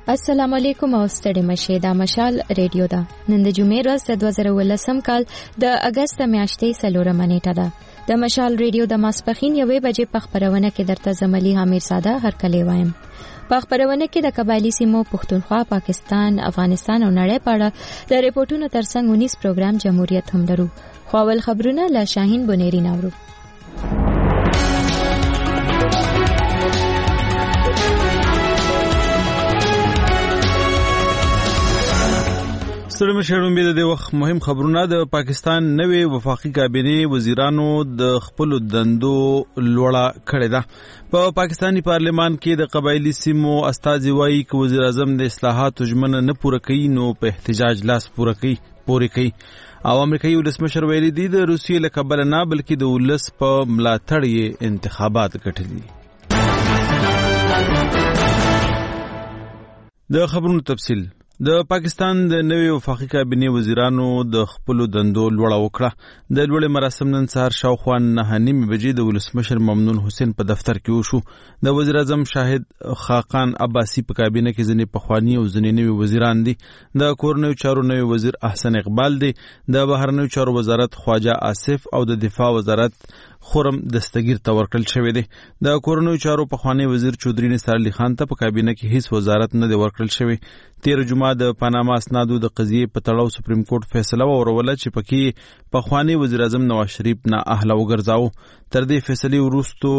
السلام علیکم او ستړي مشه دا مشال ریډیو دا نن د جمعې ورځ د 2018 کال د اگست میاشتې 4 نیټه ده د مشال ریډیو د ماسپخین 1 بجې په خبرونه کې درته زملي حمید ساده هرکلی وایم په خبرونه کې د قبایلی سیمو پښتونخوا پاکستان افغانستان او نړۍ په اړه د ریپورتونو ترڅنګ 19 پروګرام جمهوریت هم درو خو اول خبرونه له شاهین بنيري نورو سلام شهرون بيد د وخت مهم خبرونه د پاکستان نوې وفاقي کابینه وزیرانو د خپل دندو لوړه کړې ده په پاکستانی پارلمان کې د قبایلی سیمو استازي وایي چې وزیر اعظم د اصلاحاتو ژمنه نه پوره کوي نو په احتجاج لاس پورې کوي او امریکایي ولسمشر ویلي دی د روسیې له کبله نه بلکې د ولس په ملاتړ یې انتخابات ګټلي د خبرونو تفصیل د پاکستان د نوې وفاقي کابینه وزیرانو د خپل دندو لوړه وکړه د لوړې مراسم نن سهار شاوخوا 9:30 بجې د ولسمشر ممنون حسین په دفتر کې وشو د وزیر اعظم شاهد خاقان عباسی په کابینه کې ځنې پخوانی او ځنې نوې وزیران دي د کورنیو چارو نوې وزیر احسن اقبال دی د بهرنیو چارو وزارت خواجه آصف او د دفاع وزارت خورم دستگیر ته ورکړل شوی دی د کورنیو چارو پخوانی وزیر چودري نثار علي خان ته په کابینه کې هیڅ وزارت نه دی ورکړل شوی 13 جمعه د پاناما اسنادو د قضیې په تړاو سپریم کورټ فیصله وروله چې پکې پخوانی وزیر اعظم نواز شریف نه اهله وګرځاو تر دې فیصلې وروسته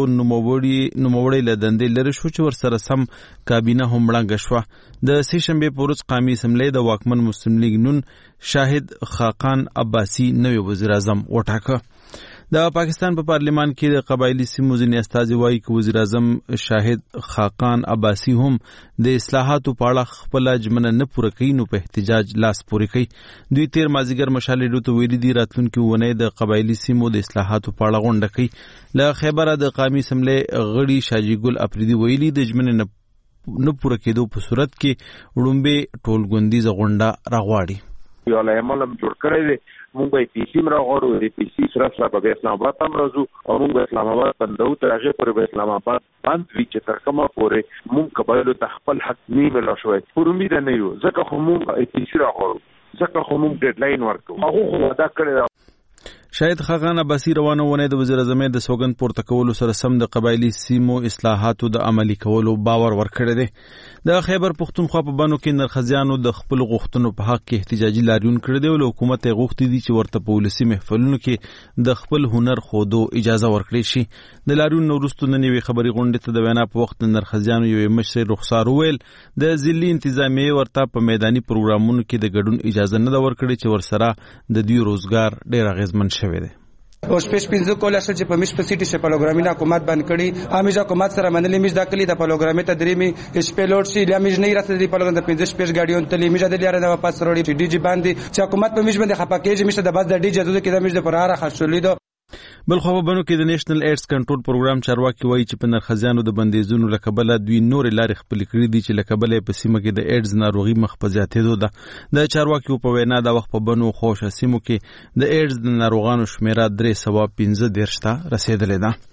نوموړی له دندې لرې شو چې ورسره سم کابینه هم ړنګه شوه د سې شنبې په ورځ قومي اسمبلی د واکمن مسلم لیگ نون شاهد خاقان عباسی نوی وزیر اعظم وټاکه د پاکستان په پارلمان کې د قبایلی سیمو ځینې استازي وایي چې وزیر اعظم شاهد خاقان عباسی هم د اصلاحاتو په اړه خپل ژمنه نه پوره کوي نو په احتجاج لاس پورې کوي دوی تیر مازیګر مشال ریډیو ته ویلي دي راتلونکي ونې د قبایلی سیمو د اصلاحاتو په اړه غونډه کوي له خیبره د قومي اسمبلی غړي شاجي ګل اپریدي ویلي د ژمنې نه پوره کېدو په صورت کې وړومبې ټولګوندیزه غونډه راغواړي یو لایمل جوړ کړی دی مونږ به پیسې مراغورو د پیسې سره په اسلام آباد هم راځو او مونږ اسلام آباد بندو تر هغه پورې په اسلام آباد باندې چې تر کومه پورې مونږ قبایلو ته خپل حق نیمه لا شوی پر امید نه یو ځکه خو مونږ پیسې راغورو ځکه خو مونږ ډیډلاین ورکو هغه خو دا کړی شاهد خاقان عباسی روانه ونه د وزیر اعظم د سوګند پورته کولو سره سم د قبایلی سیمو اصلاحاتو د عملی کولو باور ورکړی دی د خیبر پښتونخوا په بانو کې نرخزیانو د خپل غوښتنو په حق کې احتجاجي لاریون کړی دی او حکومت یې غوښتي دي چې ورته په ولسی محفلونو کې د خپل هنر خودو اجازه ورکړي شي د لاریون وروسته نن یوې خبري غونډې ته د وینا په وخت نرخزیانو یوې مشر رخصار ویل د ځلي انتظامیه ورته په میداني پروګرامونو کې د ګډون اجازه نه ورکړي چې ورسره د دوی روزګار ډیر اغیزمن شوی دی اوس پېښ کوله چې په مش په سيټي شه پروګرامي حکومت باندې کړي امیج حکومت سره منلې میز داخلي د پروګرامي ته درې می سپیلوټ سی لمیج نه راته د پروګرام د 15 پېښ غاډیون ته میج د لاره د واپس وروړي ډي جی باندې چې حکومت په میج باندې خپاکېږي میشه د بس د ډي جدو کې د میج د پراره خاصولې دو بل خو په بنو کې د نېشنل ایډز کنټرول پروګرام چارواکي وایي چې په نرخزیانو د بندیزونو لکبله دوی نور لارې خپل کړې دي چې لکبله په سیمه کې د ایډز ناروغي مخ په زیاتېدو ده د چارواکي په وینا د وخت په بنو خوشه سیمو کې د ایډز د ناروغانو شمیره 315 ته رسیدلې ده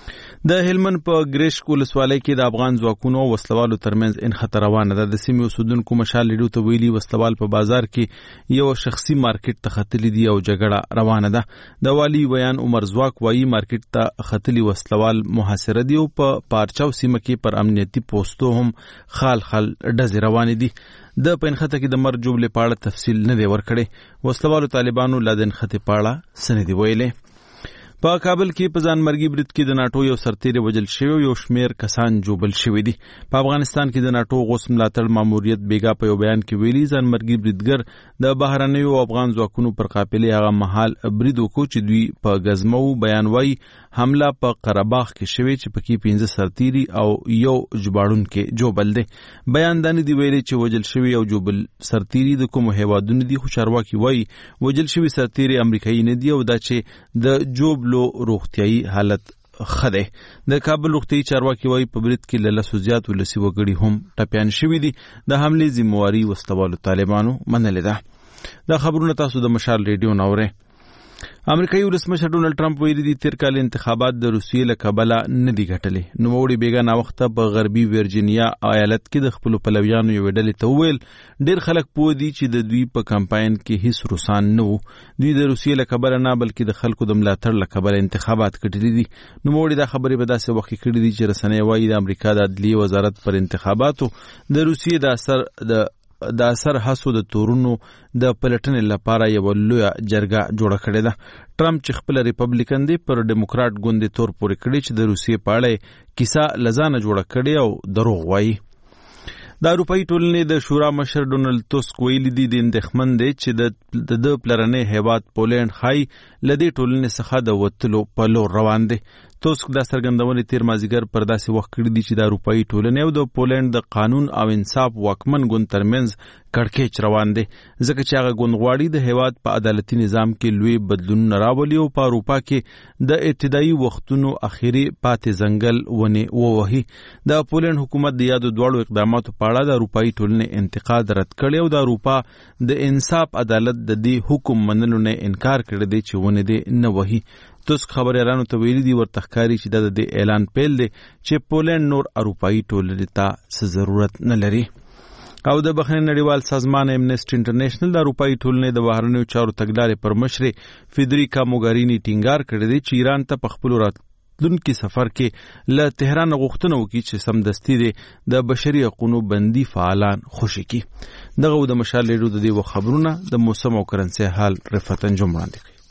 د هلمند په ګریش ولسوالۍ کې د افغان ځواکونو وسلوالو ترمنځ انخطار روانه ده د سیمې اوسیدونکو مشال لیدو ته ویلي وسلوال په بازار کې یو شخصي مارکیټ ته ختلي دي او جګړه روانه ده د والی بیان عمر زواک وایي مارکیټ ته ختلي وسلوال محاصره دي او په پارچاو سیمه کې پر امنیتي پوسټو هم خال ډزې روانې دي د پنځخته کې د مرګ جوړې پاړه تفصیل نه دی ورکړي وسلوالو طالبانو لادن خطه پاړه سندې ویلې په کابل کې په ځانمرګي برید کې د ناتو یو سرتیر وجل شوی یو شمیر کسان جوبل شوی دي په افغانستان کې د ناتو غوث ملاتړ ماموریت بیګا په یو بیان کې ویلي ځانمرګي بریدګر د بهرنیو افغان ځواکونو پر قافلې هغه محل برید وکړ چې دوی په غزمو بیان وایي حمله په قرهباغ کې شوی چې پکې 15 سرتیری او یو جوړون کې جوبل دي بیان دانی دی ویلي چې وجل شوی او جوبل سرتیری د کوم هیوادونو دي خو چارواکي وایي وجل شوی سرتیری امریکایي نه دی او دا چې د جوب لو روغتیايي حالت خده د کابل روغتیايي چارواکي وایي په برید کې له لسو زیات ولسی وګړي هم ټپيان شوي دي د حملې ذمہواری وسلوالو طالبانو منلې ده دا خبرونه تاسو د مشال ریډیو ناوره امریکایي ولسمشر ډونالد ټرمپ ویلي دي تیر کال انتخابات د روسیې له کبله نه دي ګټلې. نوموړي بیګا وخت په غربي ورجینیا ایالت کې د خپل پلویانو یو ډلې ته وویل ډیر خلک پوه دي چې د دوی په کمپاین کې هیڅ روسان نه وو. دوی د روسیې له کبله نه بلکې د خلکو د ملاتړ له کبله انتخابات ګټلي دي. نوموړي دا خبرې په داسې وخت کې کړې دي چې رسنۍ وايي د امریکا د عدلیې وزارت پر انتخاباتو د روسیې د اثر حسو د تورونو د پلټنې لپاره یو لویه جرګه جوړه کړې ده. ټرمپ چې خپل ریپبلیکن دی پر ډیموکراټ ګوندې تور پورې کړی چې د روسیې په اړه کیسه لزانه جوړه کړي او دروغ وایي. د اروپایي ټولنې د شورا مشر ډونالد توسک ویلي دي د اندېښمن دی چې د پلرنۍ هیواد پولینډ ښایي له دې ټولنې څخه د وتلو په لور روان دی. توسک دا څرګندونې تیر مازدیګر پر داسې وخت کړي دي چې د اروپایي ټولنې او د پولینډ د قانون او انصاف واکمن ګوند ترمنځ کړکېچ روان دی، ځکه چې هغه ګوند غواړي د هیواد په عدالتي نظام کې لوی بدلونونه راولي او په اروپا کې د ابتدایي وختونو اخیری پاتې ځنګل ونې ووهي. د پولینډ حکومت د یادو دواړو اقداماتو په اړه د اروپایي ټولنې انتقاد رد کړی او د اروپا د انصاف عدالت د دې حکم منلو نه انکار کړی دی چې ونې دې نه وهي. توسک خبريالانو ته ویلي دي ورته ښکاري چې د دې اعلان پیل دی چې پولینډ نور اروپایي ټولنې ته څه ضرورت نه لري. او د بخښنې نړیوال سازمان امنیسټي انټرنیشنل د اروپایي ټولنې د بهرنیو چارو تګلارې پر مشر فیدریکا موګارینی ټینګار کړی دی چې ایران ته په خپل راتلونکي سفر کې له تهران غوښتنه وکړي چې سمدستي د بشري حقوقو بندي فعالان خوشي کړي. دغه د مشال ریډیو د دې خبرونه د موسم او کرنسي حال رفعت انجم وړاندې کړي.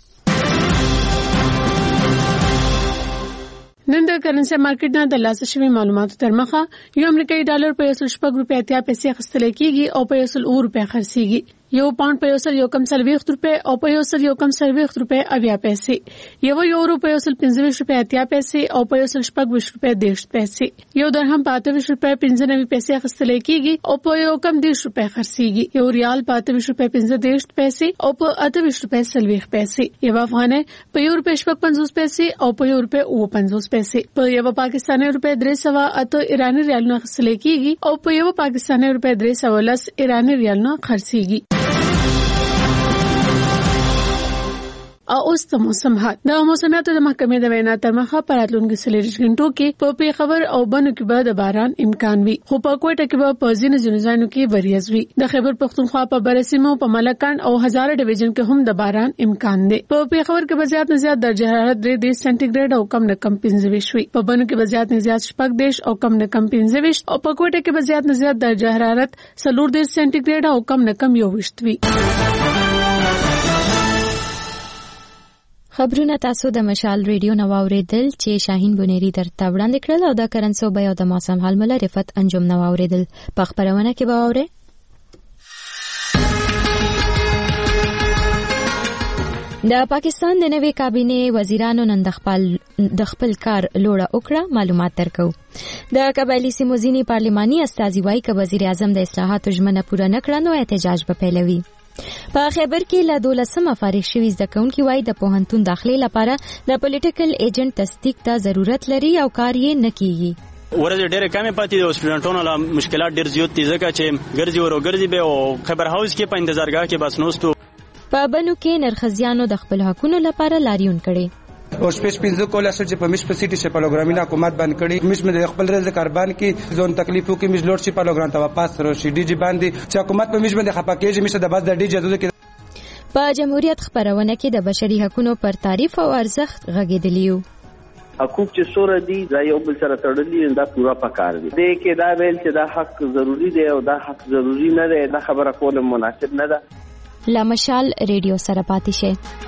نن د کرنسي مارکیټ نه د لاسه شوی معلوماتو تر مخه یو امریکایي ډالر په 1.80 روپیا اخیستل کېږي او په 1.00 روپیا خرڅيږي. یو پاوند په 1.40 روپیا او په 1.40 روپیا 80 پیسې. یو یورو په 1.25 روپیا 80 پیسې او په 1.20 روپیا 10 پیسې. یو درهم په 28 روپیا 95 پیسې اخیستل کېږي او په 1.10 روپیا خرڅيږي. یو ریال په 28 روپیا 15 پیسې او په 28 روپیا 40 پیسې. یو افغانۍ په 1 روپیا 50 پیسې او په 1 روپیا 50 پیسې. په یو پاکستاني روپیا 308 ایرانی ریالونه اخیستل کېږي او په یو پاکستاني روپیا 310 ایرانی ریالونه خرڅيږي. او اوس د موسم حال. د موسمیاتو د محکمې د وینا تر مخه پراتلونکو 40 غنټو کې په پیښور او بنو کې به د باران امکان وي، خو په کوټه کې به په ځینو ځایونو کې وریځ وي. د خیبر پختونخوا په برسیمو په ملکان او هزاره ډیویژن کې هم د باران امکان دی. په پیښور کې به زیات نه زیات درجه حرارت 3 سانتیګریډ او کم نه کم 15 وي. په بنو کې به زیات نه زیات 14 او کم نه کم 15 او په کوټه کې به زیات نه زیات درجه حرارت 14 سانتیګریډ او کم نه کم 21 وي. خبرونه تاسو د مشال ریډیو نو اوریدل چې شاهین بونيري درته وړاندې کړل او د کرنسو بیا د موسم حال مل رفعت انجم نو اوریدل. په خبرونه کې به اوره د پاکستان د نوې کابینې وزیرانو نن د خپل کار لوړه وکړه. معلومات درکو. د قبایلی سیمو ځینی پارلماني استازي وایي چې وزیر اعظم د اصلاحاتو ژمنه پوره نه کړه نو احتجاج به پیلوي. په خیبر کې له 12 فارغ شوي زده کوونکي وایي د پوهنتون داخلي لپاره د پولیټیکل ایجنټ تصدیق ته ضرورت لري او کار یې نه کیږي. ورځ ډېر کمې پاتې د سټوډنټونو له مشکلات ډېر زیات دي ځکه چې ګرځي ورګرځي به او خبر هاوس کې په انتظارګاه کې بس نوستو. په بنو کې نرخزیانو د خپل حقوقو لپاره لاریون کړي. او شپږ پنځه کوله چې په مش په سيټي سے پروګرامینه حکومت باندې کړي مش مې خپل رزق کاربان کې ځون تکلیفو کې مش لوړ شي پروګرام ته واپس راشي ډي جی باندې چې حکومت په مش باندې خپاکېږي مش د بعد د ډي جی کې په جمهوریت خبرونه کې د بشري حقوقو پر تعریف او ارزښت غږیدلیو. حقوق چې سور دي دا یو بل سره تړلي دا پورا پکار دي. د کې دا ویل چې دا حق ضروری دی او دا حق ضروری نه دی دا خبره کول مناسب نه ده. لا مشال ریډیو سره پاتې شه.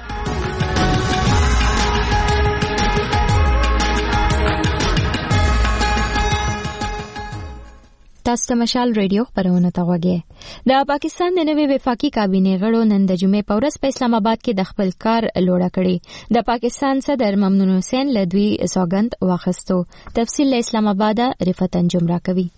تاسو ته مشال ریډیو خبرونه ته غوږی. د پاکستان د نوې وفاقي کابینې غړو نن د جمعې په ورځ په اسلام آباد کې د خپل کار لوړه کړې. د پاکستان صدر ممنون حسین له دوی سوګند واخیستو. تفصیل له اسلام آباد رفعت انجم راکوي.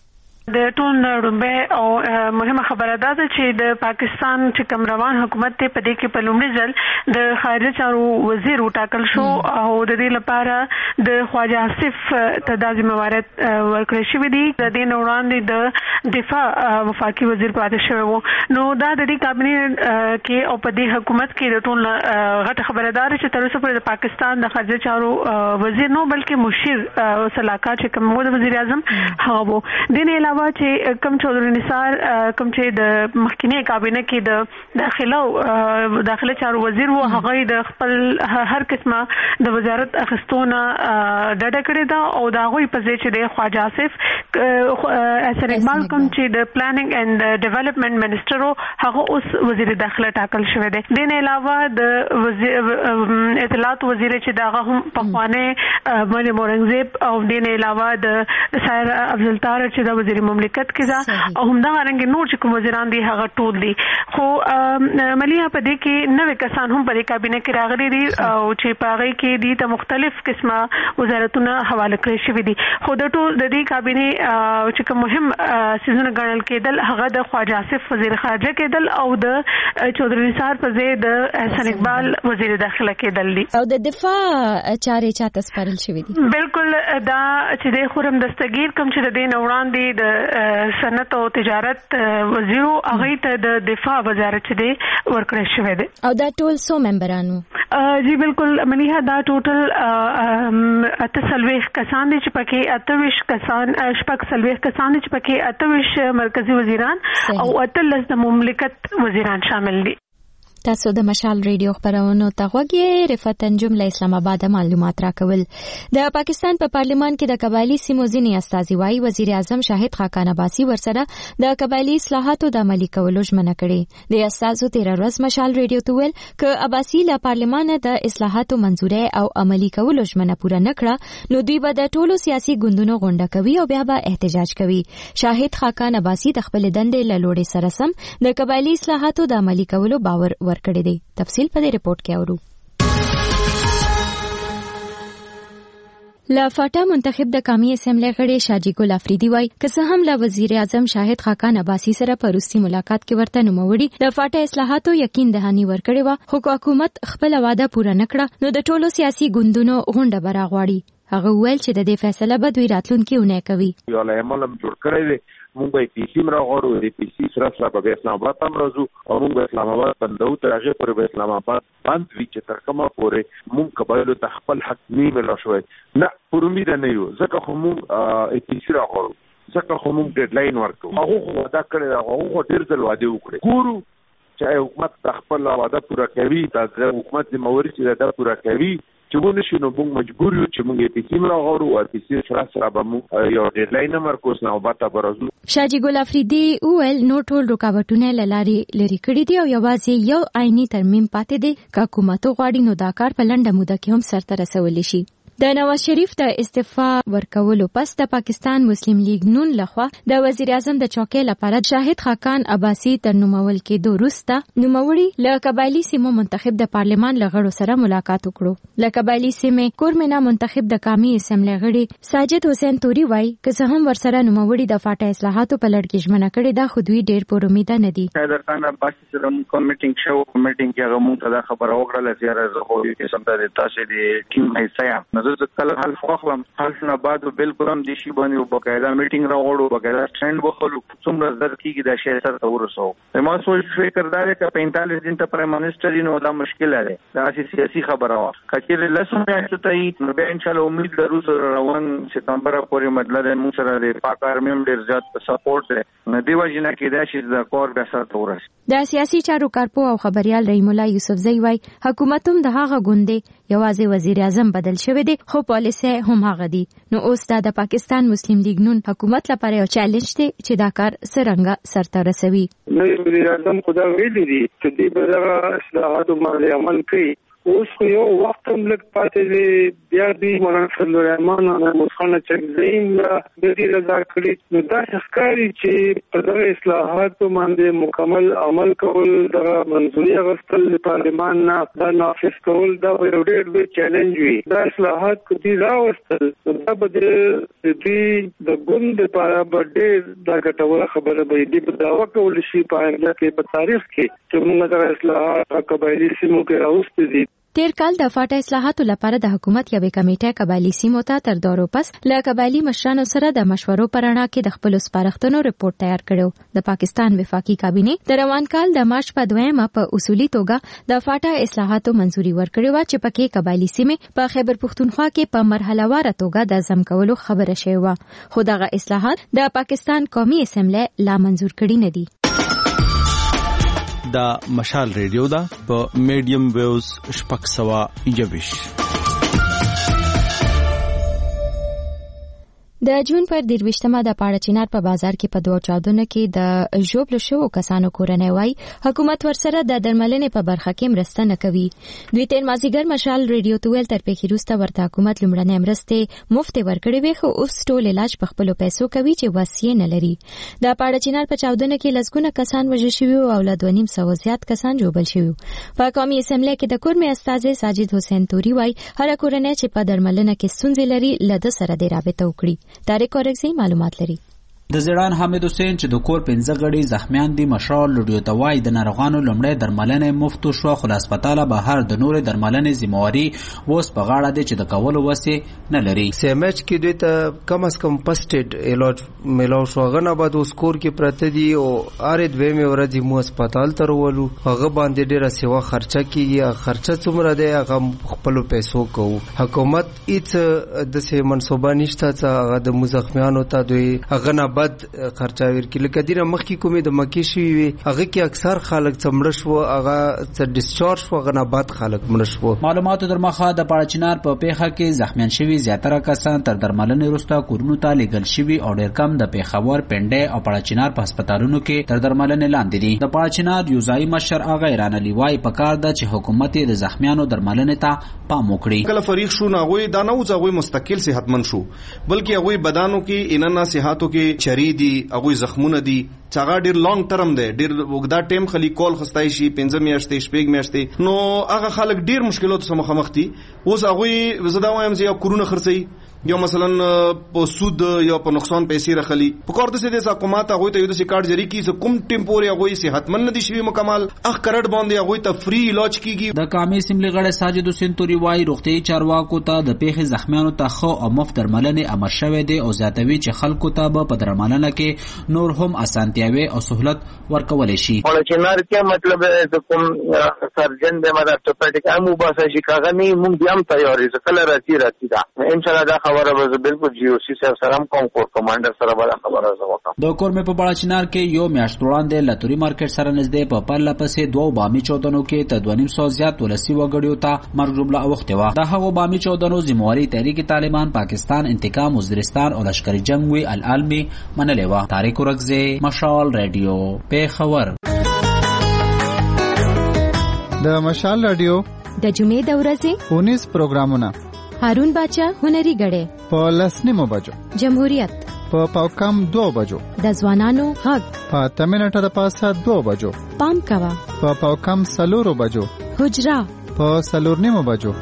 د ټول نړۍ او مهمه خبره ده چې د پاکستان چې کوم روان حکومت ته په دې کې په لومړي ځل د خارجه چارو وزیر وټاکل شو او د دې لپاره د خواجه آصف ته د ذمہوارت ورکړل شوې دي. د دې وړاندې د دفاع وفاقي وزیر پاتې شوی وو. نو دا د دې کابینه کې او په دې حکومت کې د ټول غټه خبردار چې تر اوسه پورې د پاکستان د خارجه چارو وزیر نو بلکې مشیر صلاحکار چې کوم د وزیر اعظم هغه وو. د نه علاوه چې کوم چودھری نثار کوم چې د مخکینی کابینه کې د داخله چارو وزیر وو هغه د خپل هر قسمه د وزارت اخستونه ډډه کړې ده او دا غوي په ځای چې د خواجه آصف احسان اقبال کوم چې د پلانینګ اند ډیولپمنٹ منسٹر هغه اوس وزیر داخله ټاکل شوی دی. د نه علاوه د اطلاعات وزیر چې دا هم په خوانه مریم اورنګزیب او د نه علاوه د سایر افضل طاهر چې د وزیر مملکت کې ده او هم دا رنګ نور چې کوم وزیران دي هغه ټول دي. خو مليها په دې کې نوې کسان هم په دې کابینه کې راغلي دي او چې په هغه کې دي ته مختلف قسمه وزارتونه حواله کړی شوی دي. خو د ټول د دې کابینه چې کوم مهم سيزونه ګڼل کېدل هغه د خواجه آصف وزیر خارجه کېدل او د چودھری نثار په ځای د احسان اقبال وزیر داخله کېدل دي. او د دفاع چارې چاته سپارل شوی دي. بالکل دا چې د خورم دستگیر کوم چې د دین وړاندې د صنعت او تجارت وزیر هغه ته د دفاع وزارت چې دی ورکړی شوی دی. او دا ټول سو ممبرانو جی بالکل مليها دا ټوټل 38 کسان دي چې پکې 28 کسان شپږ سلويخ کسان دي چې پکې 28 مرکزی وزیران او 18 د مملکت وزیران شامل دي. تاسو د مشال ریډیو خبرونو ته غوږی رفعت انجم له اسلام آباد معلومات راکول. د پاکستان په پارلیمان کې د قبایلی سیمو ځینې استازي وايي وزیر اعظم شاهد خاقان عباسي ورسره د قبایلی اصلاحاتو د عملي کولو ژمنه کړې. د استازو 13 ورځ مشال ریډیو ته ویل ک عباسي له پارلیمان د اصلاحاتو منزوره او عملي کولو ژمنه پوره نکړه نو دوی به د ټولو سیاسي ګوندونو غونډه کوي او بیا به احتجاج کوي. شاهد خاقان عباسي د خپل دندې له لوړې سره سم د قبایلی اصلاحاتو د عملي کولو باور ورکړی دی. تفصیل په دې ریپورت کې اورو. لافاټا منتخب د قومي اسمبلی غړي شاجي ګل افریدي وای که هم له وزیر اعظم شاهد خاقان عباسي سره په روسي ملاقات کې ورته نوموړي د فاټا اصلاحاتو یقین دهاني ورکړي و خو حکومت خپل وعده پوره نکړه نو د ټولو سیاسي ګوندونو غونډه براغواړي. هغه ویل چې د دې فیصله به دوی راتلونکي ونه کوي. یو له ملم جوړ کړی دی مونږ به پیسې مراغورو د پیسې سره په اسلام آباد هم راځو او مونږ اسلام آباد بندو ترغه پر اسلام آباد باندې چې تر کومه پورې مونږ قبایلو ته خپل حق نیمه لا شوی نه پر امید نه یو ځکه خو مونږ پیسې راغورو ځکه خو مونږ ډیډلاین ورکو هغه وعده کړی هغه ډیر ځل وعده وکړي ګورو چې حکومت خپل وعده پوره کوي دا حکومت د موري چې دا پوره کوي چې ونه شي نو موږ مجبور یو چې موږ پیسې راغورو او پیسې سره به موږ یو ډیډلاین مرکوس نه وبته برازو. شاجي ګل افریدي ویل نو ټول رکاوټونه لری کړی دي او یوازې یو آئینی ترمیم پاتې دي که حکومت غواړي نو دا کار په لنډه موده کې هم سرته رسول شي. د نواز شریف د استعفا ورکولو پس د پاکستان مسلم لیگ نون لخوا د وزیر اعظم د چوکۍ لپاره شاهد خاقان عباسي تر نومول کې دوروسته نوموړي له قبایلی سیمو منتخب د پارلیمان لغړو سره ملاقات وکړو. له قبایلی سیمې کورمنا منتخب د قومي اسمبلی غړي ساجد حسین توري وای که هم ورسره نوموړي د فاټا اصلاحاتو په لړ کې ژمنه کړې ده خو دوی ډېر پر امید نه دي. حیدر خان عباسي سره کمیټینګ شو کمیټینګ کې هغه مونږ ته خبره وکړه چې زه خو یې سم ته تاسو د ټیم حصہ زه کله حل فخلم حل نه بعد بالکل هم دي شی باندې او بقاعده میټینګ راوړو بقاعده سټاند وخلو څومره زر کیږي د شهر سره ورسو ما سوچ فکر دار ک 45 دن ته پرایم منسٹر نو دا مشکل لري دا سیاسي خبره وا کچې لسم میاشتې ته نو به ان شاء الله امید لرو سره روان ستمبر پورې مطلب موږ سره د پاک آرمي هم ډیر زیات سپورټ دی نو دی وجنه کې دا شي د کور به سره ورس. د سیاسي چارو کارپو او خبريال رحیم الله یوسفزئی وای حکومت هم د هغه غونډې یوازې وزیر اعظم بدل شوی دی خو پالیسي هم هغه دي. نو اوس د پاکستان مسلم لیگ نون حکومت لپاره یو چیلنج دی چې دا کار څنګه سرته رسوي. نو وزیر اعظم خدا ویلي دي چې دې په اصلاحاتو باندې عمل کوي اوس خو یو وخت هم لږ پاتې دی بیا دوی مولانا فضل الرحمن او محمود خان چکزین د دې رضا کړي نو دا ښکاري چې په دغه اصلاحاتو باندې مکمل عمل کول د منځوري اغوستل د پارلمان نه دا نافذ کول دا یو ډېر لوی چیلنج وي دا اصلاحات کو دي راوستل دا به د دې د ګوند لپاره به ډېر دا ګټوره خبره به دي په دعوا کول شي په آینده کې په تاریخ کې چې موږ دغه اصلاحات قبایلي سیمو کې راوستي دي. تیر کال د فاټا اصلاحاتو لپاره د حکومت یوې کمیټې قبایلی سیمو ته تر دورو پس له قبایلی مشرانو سره د مشورو پر اړه کې د خپل سپارښتنو رپورت تیار کړو. د پاکستان وفاقي کابینې د روان کال د مارچ په 2 په اصولي توګه د فاټا اصلاحاتو منځوري ورکړې و چې پکې قبایلی سیمې په خیبر پختونخوا کې په مرحله وار توګه د ځم کولو خبره شوی و خو دغه اصلاحات د پاکستان قومي اسمبلی لا منځور کړي نه دي. دا مشال ریډیو دا په میډیم ویوز 621. د جون پر 23مه د پاړچینار په بازار کې په 2 چاودنو کې د ژوبل شو کسانو کورنۍ وای حکومت ورسره د درملنې په برخه کې مرسته نه کوي. دوی تیر مازیګر مشال ریډیو تویل تر پیښې وروسته ورته حکومت لمړنۍ مرسته مفت ورکړي وي خو اوس ټول علاج په خپل پیسو کوي چې وسیې نه لري. د پاړچینار په چاودنو کې لسګونه کسان وژل شوي او له 2.5 زیات کسان ژوبل شوي. په قومي اسمبلی کې د کورمې استاذ ساجد حسین توري وای هر کورنۍ چې په درملنه کې ستونزې لري له سره د رابطه وکړي. طارق اورګزی معلومات لري. د زیړان حامد حسین چې د کور 15 غړي زخمیان دي مشال لډیو توای د ناروغانو لمړی درملنه مفت شو خو هسپتال بهر د نور درملنې ذمہواری ووس په غاړه دي چې د کولو وسه نه لري. سیمچ کې دوی ته کم از کم پسټډ علاج ملاو شو غنه بعد اوس کور کې پرته دي او اره دوی مې ورځي مو هسپتال ته ورولو هغه باندې ډیره سیوا خرچه کیږي خرچه څومره دی هغه خپل پیسو کوو. حکومت هیڅ د سه منصوبه نشته چې هغه د مزخمیانو ته دوی هغه نه بد خرچاویر کې لکه دینه مخکې کومې د مکی شي وي هغه کې اکثر خلک څمړ شو هغه څ ډیسچارج شو غنه بد خلک مړ شو. معلوماتو در مخه د پاړچینار په پیښه کې زخمیان شوي زیاتره کسان تر درملنې وروسته کورونو ته لیږل شوي او ډېر کم د پیښور پنډه او پاړچینار په هسپتالونو کې تر درملنې لاندې دي. د پاړچینار یوزای مشر اغه ایران علی وای په کار ده چې حکومت د زخمیانو درملنې ته پام وکړي. کله فریق شو نه غوي دا نه وځوي مستقل صحتمن شو بلکې هغه بدانو کې اننا صحتو کې چری دي هغه زخمونه دي چاغه ډیر لانګ ټرم دی ډیر وګدا ټیم خلی کول خستای شي 15 میاشتې شپږ میاشتې نو هغه خلک ډیر مشکلاتو سره مخامخ دي. اوس هغه زدا وایم چې کورونه خرڅي یا مثلا په سود یا په نقصان پیسې رخلی په کار د سې د حکومت هغه ته یو د کارت جری کی چې کوم ټیمپوري هغه صحتمن ندي شوی مکمل اخ کرټ باندې هغه ته فری علاج کیږي. د قومي اسمبلی غړي ساجد حسین توري وای روغتي چارواکو ته د پیښې زخمیانو ته خو او مفت درملنې امر شوی دی او زیاتوي چې خلکو ته په درملنه کې نور هم اسانتیاوي او سہولت ورکول شي. ولچنار کې مطلب د کوم سرجن د مدار ټپټیک امو باسه شي کاغه نه مونږ هم تیاری کله راځي دا ان شاء الله دا خبره به بالکل جی او سی سره سلام کوم کور کمانډر سره به خبره زوکم. د کورمې په پاړچینار کې یو میاشت وړاندې لتوري مارکیټ سره نږدې په پرله پسې 2 بامي چودنو کې ته 2.5 زیات ولسی وګړیو ته مرګ جمله اوخته و. د هغو بامي چودنو ذمہواری تحریک طالبان پاکستان انتقام وزیرستان او لشکري جنگ وی العالمي منلې و. طارق اورګزی مشال ریډیو پیښور. د مشال ریډیو د جمعې د ورځې 19 پروګرامونه هارون باچا هنري غړې په لسنیمو بجو جمهوریت په پاوکم 2 بجو د ځوانانو غږ په تمنټه د پاسه 2 بجو پام کوا په پاوکم 4 بجو حجرا په 4 بجو.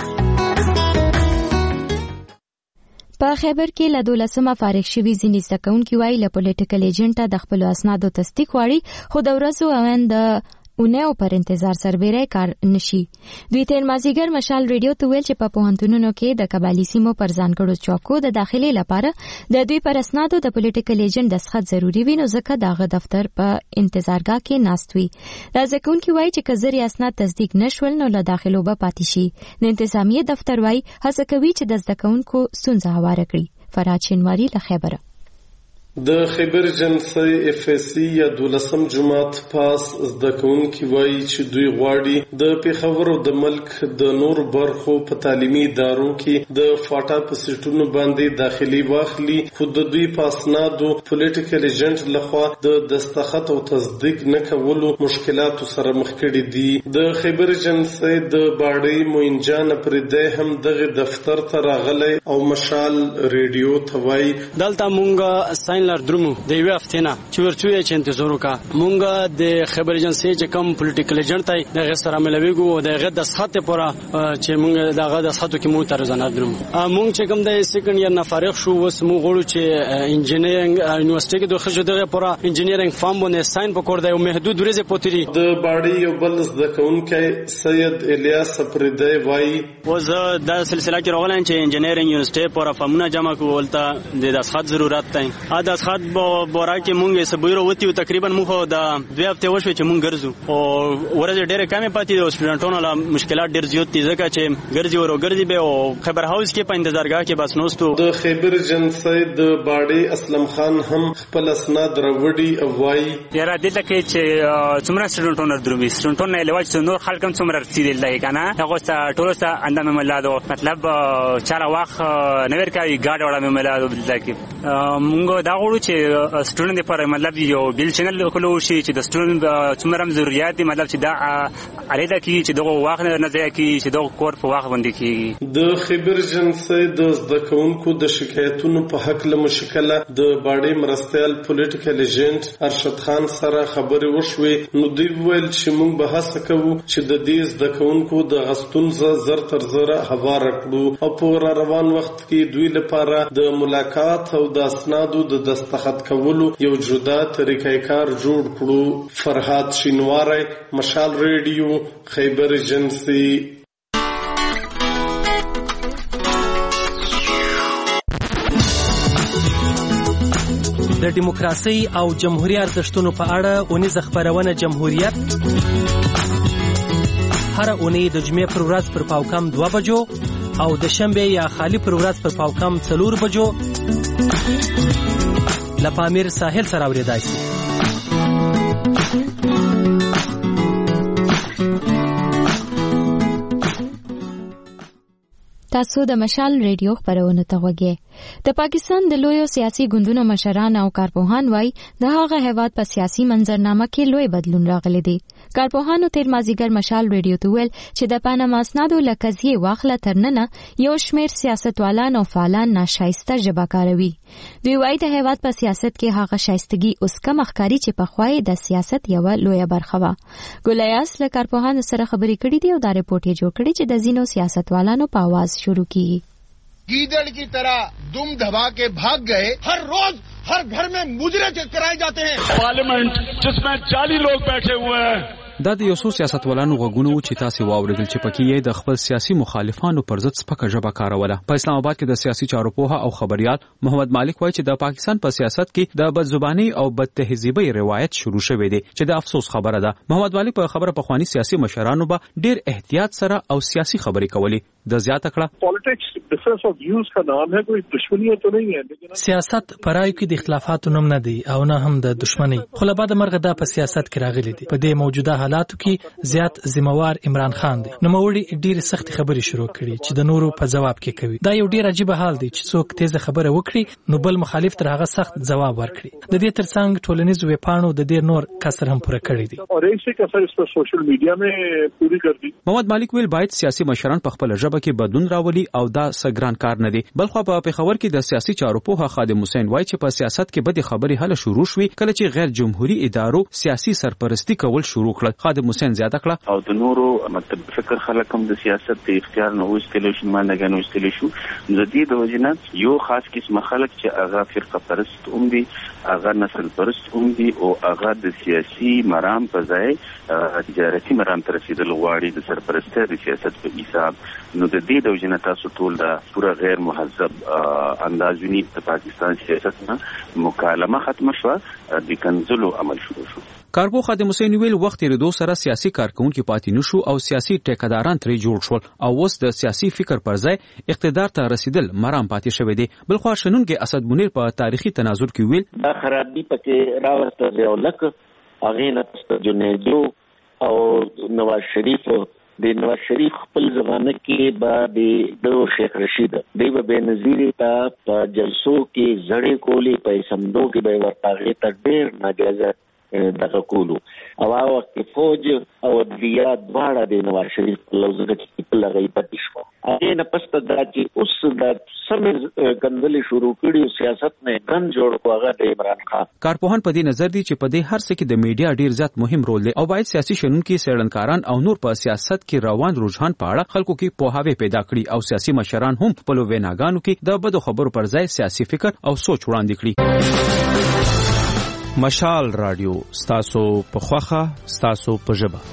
په خیبر کې له 12مه فارغ شوي ځینې زده کوونکي وایي له پولیټیکل ایجنټه د خپلو اسنادو تصدیق غواړي خو د ورځو اوند اونیو پر انتظار سربېره کار نشي. دوی تیر مازیګر مشال ریډیو ته ویل چې په پوهنتونونو کې د قبایلی سیمو پر ځانګړو چوکو د داخلي لپاره د دوی پر اسنادو د پولیټیکل ایجنټ دستخط ضروری وي نو ځکه دغه دفتر په انتظارګاه کې ناست وي. دا ځکهونکي وایي چې کزري اسناد تصدیق نشول نو له داخلو به پاتې شي. د انتظامیه دفتر وایي هڅه کوي چې د زده کوونکو ستونزه هواره کړي. فراد شینواری له خیبره. د خیبر جنسي اف اس سی یا 12 جماعت پاس زده کوونکي وایي چې دوی غواړي د پیښور او د ملک د نور برخو په تعلیمي ادارو کې د فاټا په سیټونو باندې داخلي واخلي، خو د دوی په اسنادو پولیټیکل ایجنټ لخوا د دستخط او تصدیق نه کولو مشکلاتو سره مخ کړي دي. د خیبر جنسي د باړې موینجان پردې هم دغه دفتر ته راغلی او مشال ریډیو ته وایي دلته مونږه لار درمو د یو هفتینه چې ورچوي چې انتظار وکړه. مونږ د خبر ایجنسی چې کوم پولیټیکل ایجنټ دی دغه سره ملويګو او دغه د سخت پورا چې مونږ دغه د سخت کې مو تر ځنه درمو. مونږ چې کوم د سیکنډ ایئر نه فارغ شو وس مو غوړو چې انجینرینګ یونیورسيټي کې د خجو دغه پورا انجینرینګ فارم باندې ساين پکور دی او محدود ورځې پوتري. د باړې یو بل د کونکي سید الیاس پردی وایي وزه د سلسله کې راغلم چې انجینرینګ یونیورسيټي پورا فارمونه جمع کولته د سخت ضرورت دی. د اسخات بورا کې مونږه سبویرو وتی او تقریبا مونږه د 2 هفته وشو چې مونږ ګرځو او ورځ ډېره کمه پاتې د سټوډنټونو لا مشکلات ډېر زیات دي ځکه چې ګرځي به او خبر هاوس کې په انتظارګاه کې بس نوستو. د خیبر جنسي د باړې اسلم خان هم خپل اسناد راوړي او وایي یاره دلته کې چې څومره سټوډنټونو درومي سټوډنټونو له وجه نور خلک هم څومره رسیدل دی کنه هغه ټول څه اندامه ملادو مطلب چاره واخ نور کوي ګاډ وړه ملادو دلته کې مونږ دا غوړو چې سټوډنټ لپاره مطلب یو بیل چینل خلو شي چې د سټوډنټ څومره ضرورت دي مطلب چې دا اړیدا کی چې دغه واخ نه ځای کی چې دغه کور په واخ باندې کیږي. د خیبر جنسي د زده کوونکو د شکایتونو په حق له مشکله د باړې مرستيال پولیټیکل ایجنټ ارشد خان سره خبرې وشوي نو دوی ویل چې موږ به هڅه کوو چې د دې زده کوونکو د غستون زر تر زره هوار کړو او په روان وخت کې دوی لپاره د ملاقات او د اسنادو د دستخط کولو یو جدا طریقې کار جوړ کړو. فرهاد شینواری، مشال ریډیو، خیبر جنسي. د دیموکراسي او جمهوریت ارزښتونو په اړه اونیزه خبرونه جمهوریت هر اونۍ د جمعې پر ورځ پر پاوکم 2 بجو او د شنبه یا خالی پر ورځ پر پاوکم 4 بجو لپامیر ساحل سره اوریدای شي. تاسو د مشال ریډیو خبرونه ته وګورئ. د پاکستان د لویو سیاسي ګوندونو مشران او کارپوهان وایي د هغه هیواد په سیاسي منظرنامه کې لوی بدلون راغلی دی. کارپوهانو تیر مازیګر مشال ریډیو ته ویل چې د پاناما اسنادو له قضیې واخله ترننه یو شمېر سیاستوالان او فعالان ناشایسته ژبه کاروي. دوی وایي د هیواد په سیاست کې هغه شایستګي اوس کم ښکاري چې پخوای د سیاست یو لویه برخه وه. ګولیاس له کارپوهانو سره خبرې کړې دي او دا رپورټ یې جوړ کړی چې د ځینو سیاستوالانو په आवाज شروع کی. गीदड़ की तरह दुम दबा के भाग गए, हर रोज हर घर में मुजरे कराए जाते हैं. पार्लियामेंट जिसमें 40 लोग बैठे हुए हैं. دا د یو څو سیاستوالانو غوږونه و چې تاسو واوریدل چې پکې یې د خپل سیاسي مخالفانو پر ضد سپکه ژبه کاروله. په اسلام آباد کې د سیاسي چارو پوها او خبريال محمد مالک وایي چې د پاکستان په سیاست کې د بدزبانی او بدتهذیبي روایت شروع شوې ده چې د افسوس خبره ده. محمد مالک په خبره په خواني سیاسي مشرانو به ډیر احتیاط سره او سیاسي خبرې کولې. د زیاته کړه پالیټکس ډیفرنس اف ویوز کا نام ہے، کوئی دشمنی تو نہیں ہے. سیاست پرای کې د اختلافاتو نوم نه دی او نه هم د دشمنی. خو له بعد مرغه دا په سیاست کې راغلي دي. په دې موجوده حالاتو کې زیات ذمہوار عمران خان دی. نو موري ډیر سخت خبرې شروع کړي چې د نورو په جواب کې کوي. دا یو ډیر عجیب حال دی چې څوک تیزه خبره وکړي نو بل مخالف تر هغه سخت جواب ورکړي. د دې ترڅنګ ټولنیز ویبپاڼو د ډیر نور کسر هم پوره کړی دي او ریسه کسر په سوشل میډیا کې پوری کړ دي. محمد مالک ویل باید سیاسي مشران په خپل ژبه کې بدلون راولي او دا سګران کار نه دی. بلخو په پیښور کې د سیاسي چارو پوها خادم حسین وایي چې په سیاست کې بدې خبرې هله شروع شوې کله چې غیر جمهوریت ادارو سیاسي سرپرستی کول شروع کړل. خادم حسین زیاته کړه او د نورو مطلب فکر خلک هم د سیاست د اختیار نه وستل شي مانګان وستل شو. د دې د وجنه یو خاص قسم خلک چې هغه فرقه پرست هم دي، هغه نسل پرست هم دي او هغه د سیاسي مرام په ځای تجارتي مرام ته رسیدل غواړي د سرپرستی د سیاست په حساب. نو د دې د وجنه تاسو ټول دا پورا غیر مهذب اندازونی په پاکستان سیاست نه مکالمه ختم شو، د کنزلو عمل شروع شو. کارپو خادم حسین ویل وخت یې دوه سره سیاسي کارکونکو پاتې نشو او سیاسي ټیکداران ترې جوړ شول او اوس د سیاسي فکر پر ځای اقتدار ته رسیدل مرام پاتې شوی دی. بل خو شنونکو اسد منیر په تاریخي تناظر کې ویل دا خرابي پکې راوسته دی او لکه هغه نه پسته جنیدو او نواز شریف خپل زمانه کې با د شیخ رشید دی به نظیر ته په جلسو کې زړې کولې په سمندو کې به ورتاغې ته ډېر ناجایز دغه کولو او هغه وخت فوج او دیا دواړه د نواز شریف لوزګه چې لګي پاتې شو. هغه نه پسته دا چې اوس د سمې ګندلې شروع کړي سیاست نه ګن جوړ کو هغه د عمران خان. کارپوهان په دې نظر دي چې په دې هر څه کې د میډیا ډیر زیات مهم رول دی او باید سیاسي شنونکو څېړنکاران او نور په سیاست کې روان رجحان په اړه خلکو کې پوهاوی پیدا کړي او سیاسي مشران هم په لو ویناګانو کې د بدو خبرو پر ځای سیاسي فکر او سوچ وړاندې کړي. مشال رادیو ستاسو په خوخه ستاسو په ژبه.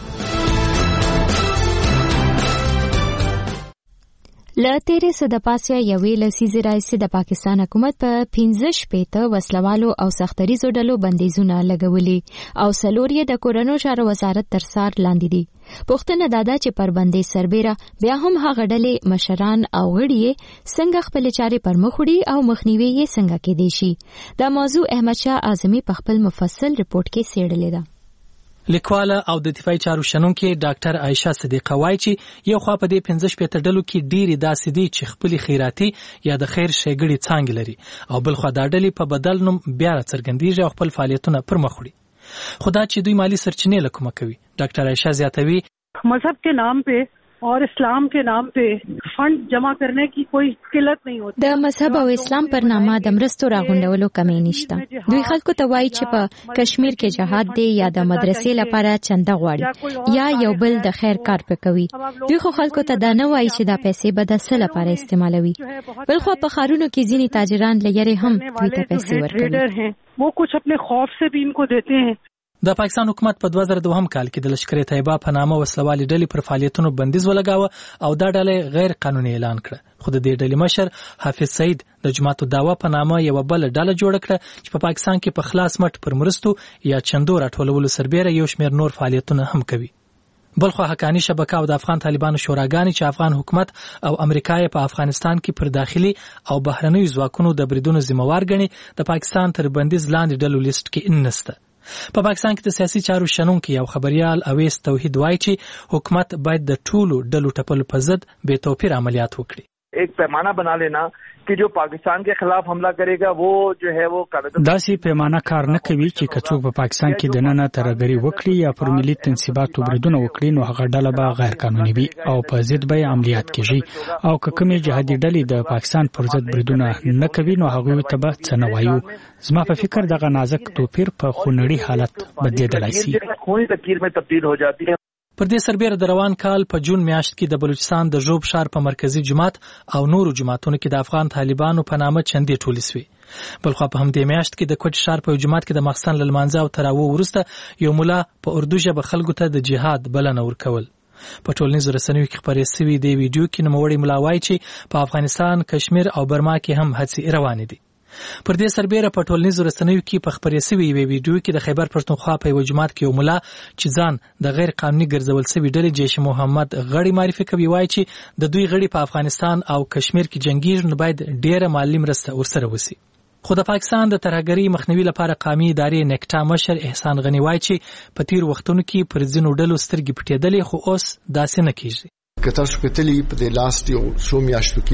له تیرې سده پاسیا یوې لسیزې راځي د پاکستان حکومت په 15 شپېته وسلوالو او سختریزو ډلو بندیزونه لګولي او سلوري د کورونو چارو وزارت تر سار لاندې دي. پوښتنه دادا چې پر بندیز سربېره بیا هم هغه ډلې مشران او غړي څنګه خپل چارې پر مخ وړي او مخنیوي یې څنګه کېدی شي. دا موضوع احمد شاه اعظمي په خپل مفصل رپورت کې څېړلې ده. لیکواله او د دفاعي چارو شنونکي ډاکټر عائشه صدیقه وایي چې یو خوا په دې 15 شپېته ډلو کې ډېری داسې دي چې خپل خیراتي یا د خیر ښېګړې څانګې لري او بل خوا دا ډلې په بدل نوم بیا څرګندېږي او خپل فعالیتونه پر مخ وړي. خدا چې دوی مالی سرچینې له کومه کوي. ډاکټر عائشه زیاتوي مذهب के नाम पे और इस्लाम के नाम पे फंड जमा करने की कोई किल्लत नहीं होती. د مذهب او اسلام پر نامه د مرستو راغونډولو کمی نشته. دوی خلکو ته وایي چې په کشمیر کې جهاد دی یا د مدرسې لپاره چنده غواړي یا یو بل د خیر کار کوي. دوی خو خلکو ته دا نه وایي چې دا پیسې به د څه لپاره استعمالوي. بل خو په خارونو کې ځینې تاجران لګري هم دوی ته پیسې ورکوي. वो कुछ अपने खौफ से भी इनको देते हैं. د پاکستان حکومت په 2002 کال کې د لشکر طیبه په نامه وسلوالي ډلې پر فعالیتونو بندیز ولګاوه او دا ډله غیر قانوني اعلان کړه. خو د دې ډلې مشر حافظ سعید د جماعت الدعوه په نامه یو بل ډله جوړ کړه چې په پاکستان کې په خلاص مټ پر مرستو یا چندو راټولولو سربېره یو شمېر نور فعالیتونه هم کوي. بلخو حقانی شبکه او د افغان طالبانو شوراګانې چې افغان حکومت او امریکا په افغانستان کې پر داخلي او بهرنیو ځواکونو د بریدونو ذمہوار ګڼي د پاکستان تر بندیز لاندې ډلو لیست کې نشته. په پاکستان کې د سیاسي چارو شنونکي او خبريال اویس توحید وایي چې حکومت باید د ټولو ډلو ټپلو په ضد بے توپیر عملیات وکړي. एक पैमाना बना लेना कि जो पाकिस्तान के खिलाफ हमला करेगा वो जो है वो داسې پیمانه کار نه کوي چې کڅوک په پاکستان کې د نن ترګری وکړي یا پر ملي تنصیباتو بریدونه وکړي نو هغه ډله به غیر قانوني وي او په ضد به عملیات کیږي او کومې جهادي ډلې د پاکستان پر ضد بریدونه نه کوي نو هغه ته به څه نه وایو. زما په فکر دغه نازک توپیر په خونړي حالت بدلیدلای شي. خونی تفکیر میں تبدیل हो जाती है. پر دې سربېره د روان کال په جون میاشت کې د بلوچستان د ژوب ښار په مرکزی جماعت او نورو جماعتونو کې د افغان طالبانو په نامه چندې ټولې سوې. بلخو په همدې میاشت کې د کوټ ښار په جماعت کې د مخصن لمانځه او تراوو وروسته یو مولا په اردو ژبه خلکو ته د جهاد بلنه ورکول. په ټولنیزو رسنیو کې خبرې سوي د ویډیو کې نوموړی مولا وایي چې په افغانستان، کشمیر او برما کې هم هڅې روانې دي. پر دې سربېره په ټولنیزو رسنیو کې په خبرې سوي ویډیو کې د خیبر پښتونخوا په یو جماعت کې یو مولا چې ځان د غیر قانوني ګرځول سوي ډلې جیش محمد غړي معرفي کوي وایي چې د دوی غړي په افغانستان او کشمیر کې جنگیږي نو باید ډېره مالي مرسته ورسره وشي. خو د پاکستان د ترهګرۍ مخنیوي لپاره قومي ادارې نکټا مشر احسان غنی وایي چې په تیر وختونو کې پر ځینو ډلو سترګې پټېدلې خو اوس داسې نه کیږي. که تاسو کتلې په دې لاست یو څو میاشتو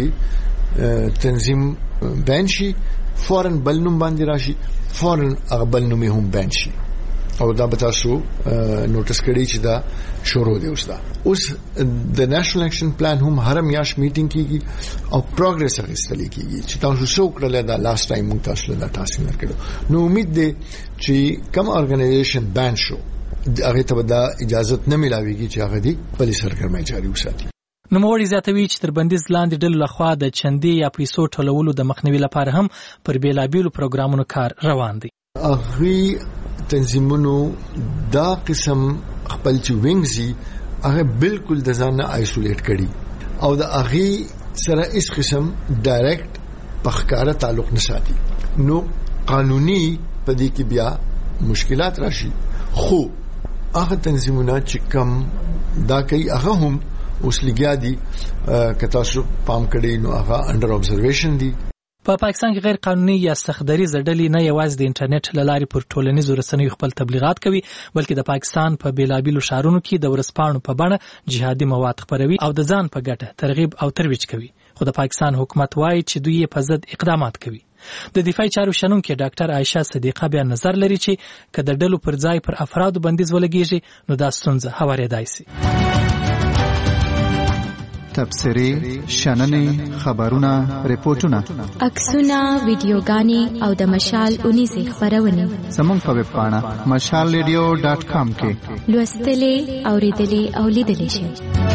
کې تنظیم بین شي فورن بلنوم باندې راشي فورن هغه بلنوم هم بین شي او دا به تاسو نوټس کړئ چې دا شروع دی اوس د نېشنل اکشن پلان هم هر میاش میټینګ کیږي او پروګرس اخیستل کیږي چې تاسو شو کړل دا لاست ټایم موږ تاسو له تاسو نه کړو نو امید دی چې کوم ارګنایزیشن بین شو هغه ته دا اجازه نه ملاويږي چې هغه دی پولیس سرګرمۍ جاري وساتي. نوموړي زیاتوي چې تر بندیز لاندې ډلو لخوا د چندې یا پیسو ټولولو د مخنیوي لپاره هم پر بیلابیلو پروګرامونو کار روان دی. هغه تنظیمونو دا قسم خپل چې وینګزي هغه بالکل د ځان نه آیسولیټ کړي او د هغه سره هیڅ قسم ډایرکټ پخکاره تعلق نه ساتي نو قانوني پدې کې بیا مشکلات راشي خو هغه تنظیمونه چې کم دا کوي هغه هم اوس لګیا دي که تاسو پام کړئ نو هغه انډر ابزرویشن دي. په پاکستان کې غیر قانوني یا سختدري ځړلې نه یوازې د انټرنیټ لارې پر ټولنیزو رسنیو خپل تبلیغات کوي بلکې د پاکستان په بیلابیلو ښارونو کې د ورځپاڼو په بڼه جهادي مواد خپروي او د ځان په ګټه ترغیب او ترویج کوي. خو د پاکستان حکومت وایي چې دوی په ضد اقدامات کوي. د دفاعي چارو شنونکي ډاکټر عائشه صدیقه بیا نظر لري چې که د ډلو پر ځای پر افرادو بندیز ولګیږي نو دا ستونزه هوارېدای شي. تبصرې، شننې، خبرونه، ریپورتونه، عکسونه، ویډیوګانې او د مشال اونیزې خبرونه زموږ په ویب پاڼه mashalradio.com کې لوستلې، اوریدلې او لیدلې شئ.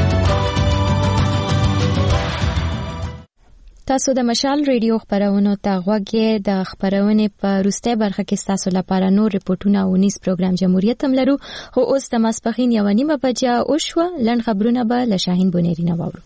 تاسو د مشال ریډیو خبرونو ته غوږ یې. د خبرونې په وروستۍ برخه کې تاسو لپاره نور ریپورتونه او نیوز پروګرام جمهوریت هم لرو. خو اوس د ماسپښین 1:30 بجې او شو لنډ خبرونه به له شاهین بونیری نه واورو.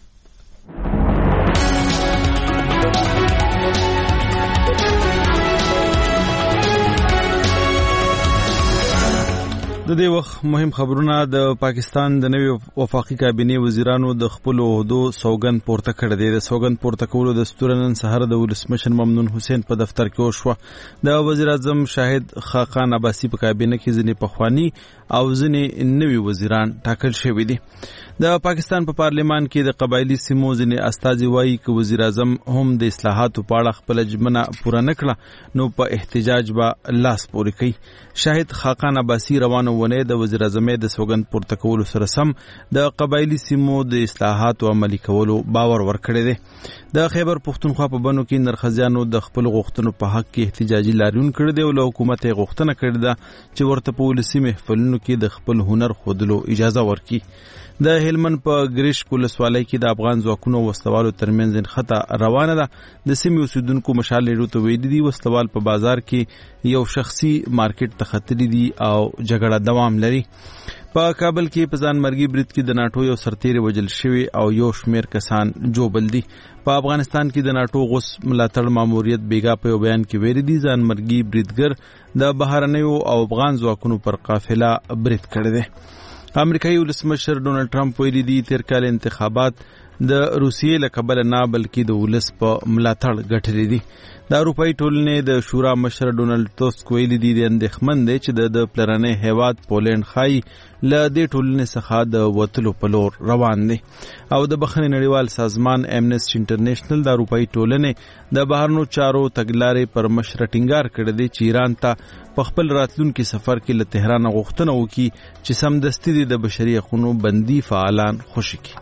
د دې وخت مهم خبرونه. د پاکستان د نوي وفاقي کابینې وزیرانو د خپل عہدو سوګند پورته کړ دي. د سوګند پورته کولو د ستورنن سحر د ولسمشر ممنون حسین په دفتر کې وشو. د وزیر اعظم شاهد خاقان عباسي په کابینه کې ځینې پخوانی او ځینې نوي وزیران ټاکل شوي دي. د پاکستان په پارلیمان کې د قبایلی سیمو ځینې استازي وایي چې وزیر اعظم هم د اصلاحاتو په اړه خپل ژمنه پوره نکړه نو په احتجاج به لاس پورې کوي. شاهد خاقان عباسي روانه ونه د وزیر اعظم د سوګند پورته کولو سره سم د قبایلی سیمو د اصلاحاتو عملي کولو باور ورکړی دی. د خیبر پښتونخوا په بنو کې نرخزیانو د خپل غوښتنو په حق کې احتجاجي لاریون کړی دی او له حکومت یې غوښتنه کړې ده چې ورته په ولسي محفلونو کې د خپل هنر ښودلو اجازه ورکړي. د هلمند په ګریش ولسوالۍ کې د افغان ځواکونو وسلوالو ترمنځ انخته روانه ده. د سیمې اوسیدونکو مشال لیدو ته ویلي دي وسلوال په بازار کې یو شخصي مارکیټ ته ختلي دي او جګړه دوام لري. په کابل کې په ځانمرګي برید کې د ناټو یو سرتیری وژل شوی او یو شمیر کسان جوبل دي. په افغانستان کې د ناټو غوث ملاتړ ماموریت بیګا په بیان کې ویلي دي ځانمرګي بریدګر د بهرنیو او افغان ځواکونو پر قافله برید کړی دی. امریکایي ولسمشر ډونالد ټرمپ ویلي دي تیر کال انتخابات د روسیې له کبله نه بلکې د ولس په ملاتړ ګټلې دي. د اروپایي ټولنې د شورا مشر ډونالد ټسک ویلي دي د اندېښمن دی چې د پلرنۍ هیواد پولینډ ښایي له دې ټولنې څخه د وتلو په لور روان دی. او د بخښنې نړیوال سازمان امنسټي انټرنیشنل د اروپایي ټولنې د بهرنیو چارو تګلارې پر مشر ټینګار کړی دی چې ایران ته په خپل راتلونکي سفر کې له تهران غوښتنه وکړي چې سمدستي د بشري حقوقو بندي فعالان خوشي کړي.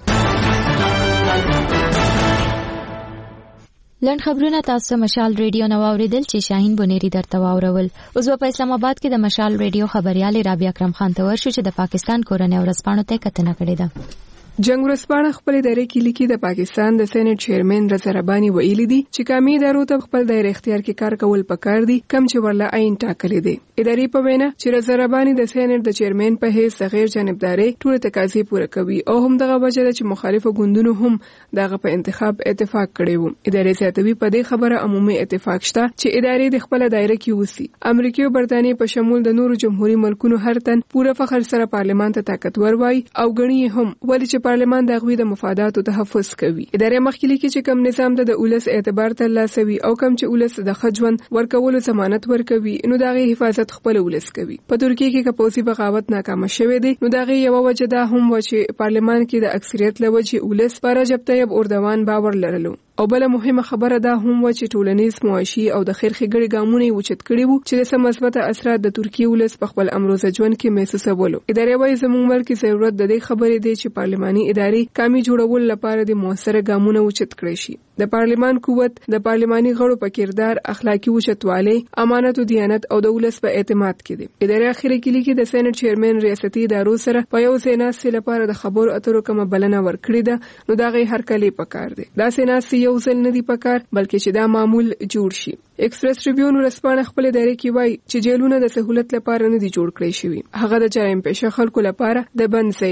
لنډ خبرونه تاسو مشال ریډیو نو اوریدل چې شاهین بونیری درته واورول. اوس په اسلام آباد کې د مشال ریډیو خبريال رابعه اکرم خان ته ورشو چې د پاکستان کورنۍ ورځپاڼو ته کتنه کړې ده. جنگ ورځپاڼه خپل ادارې کې لیکي د پاکستان د سېنات چیرمن رضا رباني ویلي دي چې قومي ادارو ته خپل دایره اختیار کې کار کول پکار دي کم چې ورله عین ټاکلې دي. ادارې په وینا چې رضا رباني د سېنات د چیرمن په هیڅ غیر جانبداري ټول تقاضې پوره کوي او هم دغه وجه ده چې مخالفو ګوندونو هم دغه په انتخاب اتفاق کړی وو. ادارې ساتوي په دې خبره عمومي اتفاق شته چې ادارې د خپل دایره کې وسی. امریکا او برتانیې په شمول د نورو جمهوریت ملکونو هر تن پوره فخر سره پارلمان ته طاقتور وای او غنی هم ولې چې پارلمان د غوی د مفاداتو تحفظ کوي. ادارې مخکې لیکي چې کوم نظام د ولس اعتبار ترلاسوي او کوم چې ولس د خجون ورکولو ضمانت ورکوي نو دغه حفاظت خپل ولس کوي. په ترکیه کې کپوسی بغاوت ناکامه شوه دی نو دغه یو وجه ده هم و چې پارلمان کې د اکثریت لوجه ولس پر رجب طیب اردوان باور لرلو. او بل مهمه خبره ده هم و چې ټولنیز معاشي او د خیر ښېګړې ګامونه وچت کړي وو چې د سم مثبت اثرات د ترکیه ولس په خپل امروزه ژوند کې محسوسولو. ادارې وايي زموږ ملک ضرورت د دې خبرې دی چې پارلماني ادارې کامي جوړول لپاره د موثره ګامونه وچت کړي شي. د پارلمان قوت د پارلماني غړو په کردار اخلاقی وچتواله امانت او دیانت او د ولس په اعتماد کې دي. ادارې اخیری کې لیکي د سېنات چیرمن ریاستي ادارو سره په یو سیناس لپاره د خبرو اترو کومه بلنه ورکړې ده نو دا غي هر کلی پکار دي. دا سیناس یو ځل نه دی پکار بلکې چې دا معمول جوړ شي. ایکسپریس ټریبیون ورځپاڼه خپل ادارې کې وایي چې جیلونه د سہولت لپاره نه دي جوړ کړی شوی. هغه د جرایم پېښه خلکو لپاره د بند ځای دی.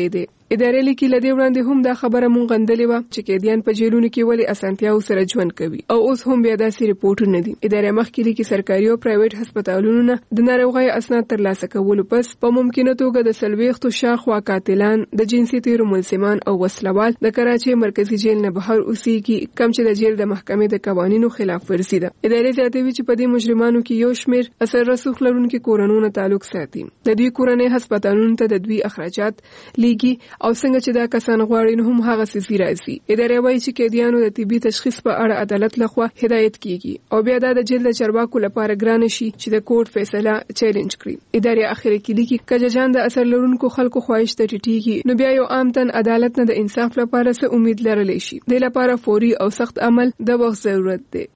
ادارې لیکي لدی وړاندې هم دا خبره مونږ غندلې و چې قیدیان په جیلونو کې ولې اسانتیاو سره ژوند کوي او اوس هم بیا داسې ریپورټونه دي. ادارې مخکې لیکي سرکاري او پرایویټ هسپتالونو د ناروغي اسناد ترلاسه کولو پس په ممکنه توګه د سلويختو شاخوا قاتلان د جنسي تیرو ملزمان او وسلوال د کراچي مرکزی جیل نه بهر اوسېږي کم چې د جیل د محکمې د قوانینو خلاف ورزي ده. ادارې زیاتوي چې په دې مجرمانو کې یو شمېر اثر رسوخ لرونکي کورونو تعلق ساتي. د دوی کورنۍ هسپتالونو ته د دوی اخراجات لیږي او څنګه چې دا کسان غواړي نو هم هغه سيزي راځي. ادارې وایي چې قیدیانو د طبي تشخیص په اړه عدالت لخوا هدایت کیږي او بیا دا د جیل د چارواکو لپاره ګران شي چې د کوټ فیصله چیلنج کړي. ادارې اخر کې لیکي چې جان د اثر لرونکو خلکو خواهش ته ټیټیږي نو بیا یو عام تن عدالت نه د انصاف لپاره څه امید لرلی شي. د لپاره فوري او سخت عمل د وخت ضرورت دی.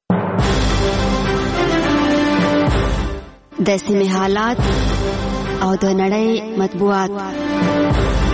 د سیمې حالات او د نړۍ مطبوعات.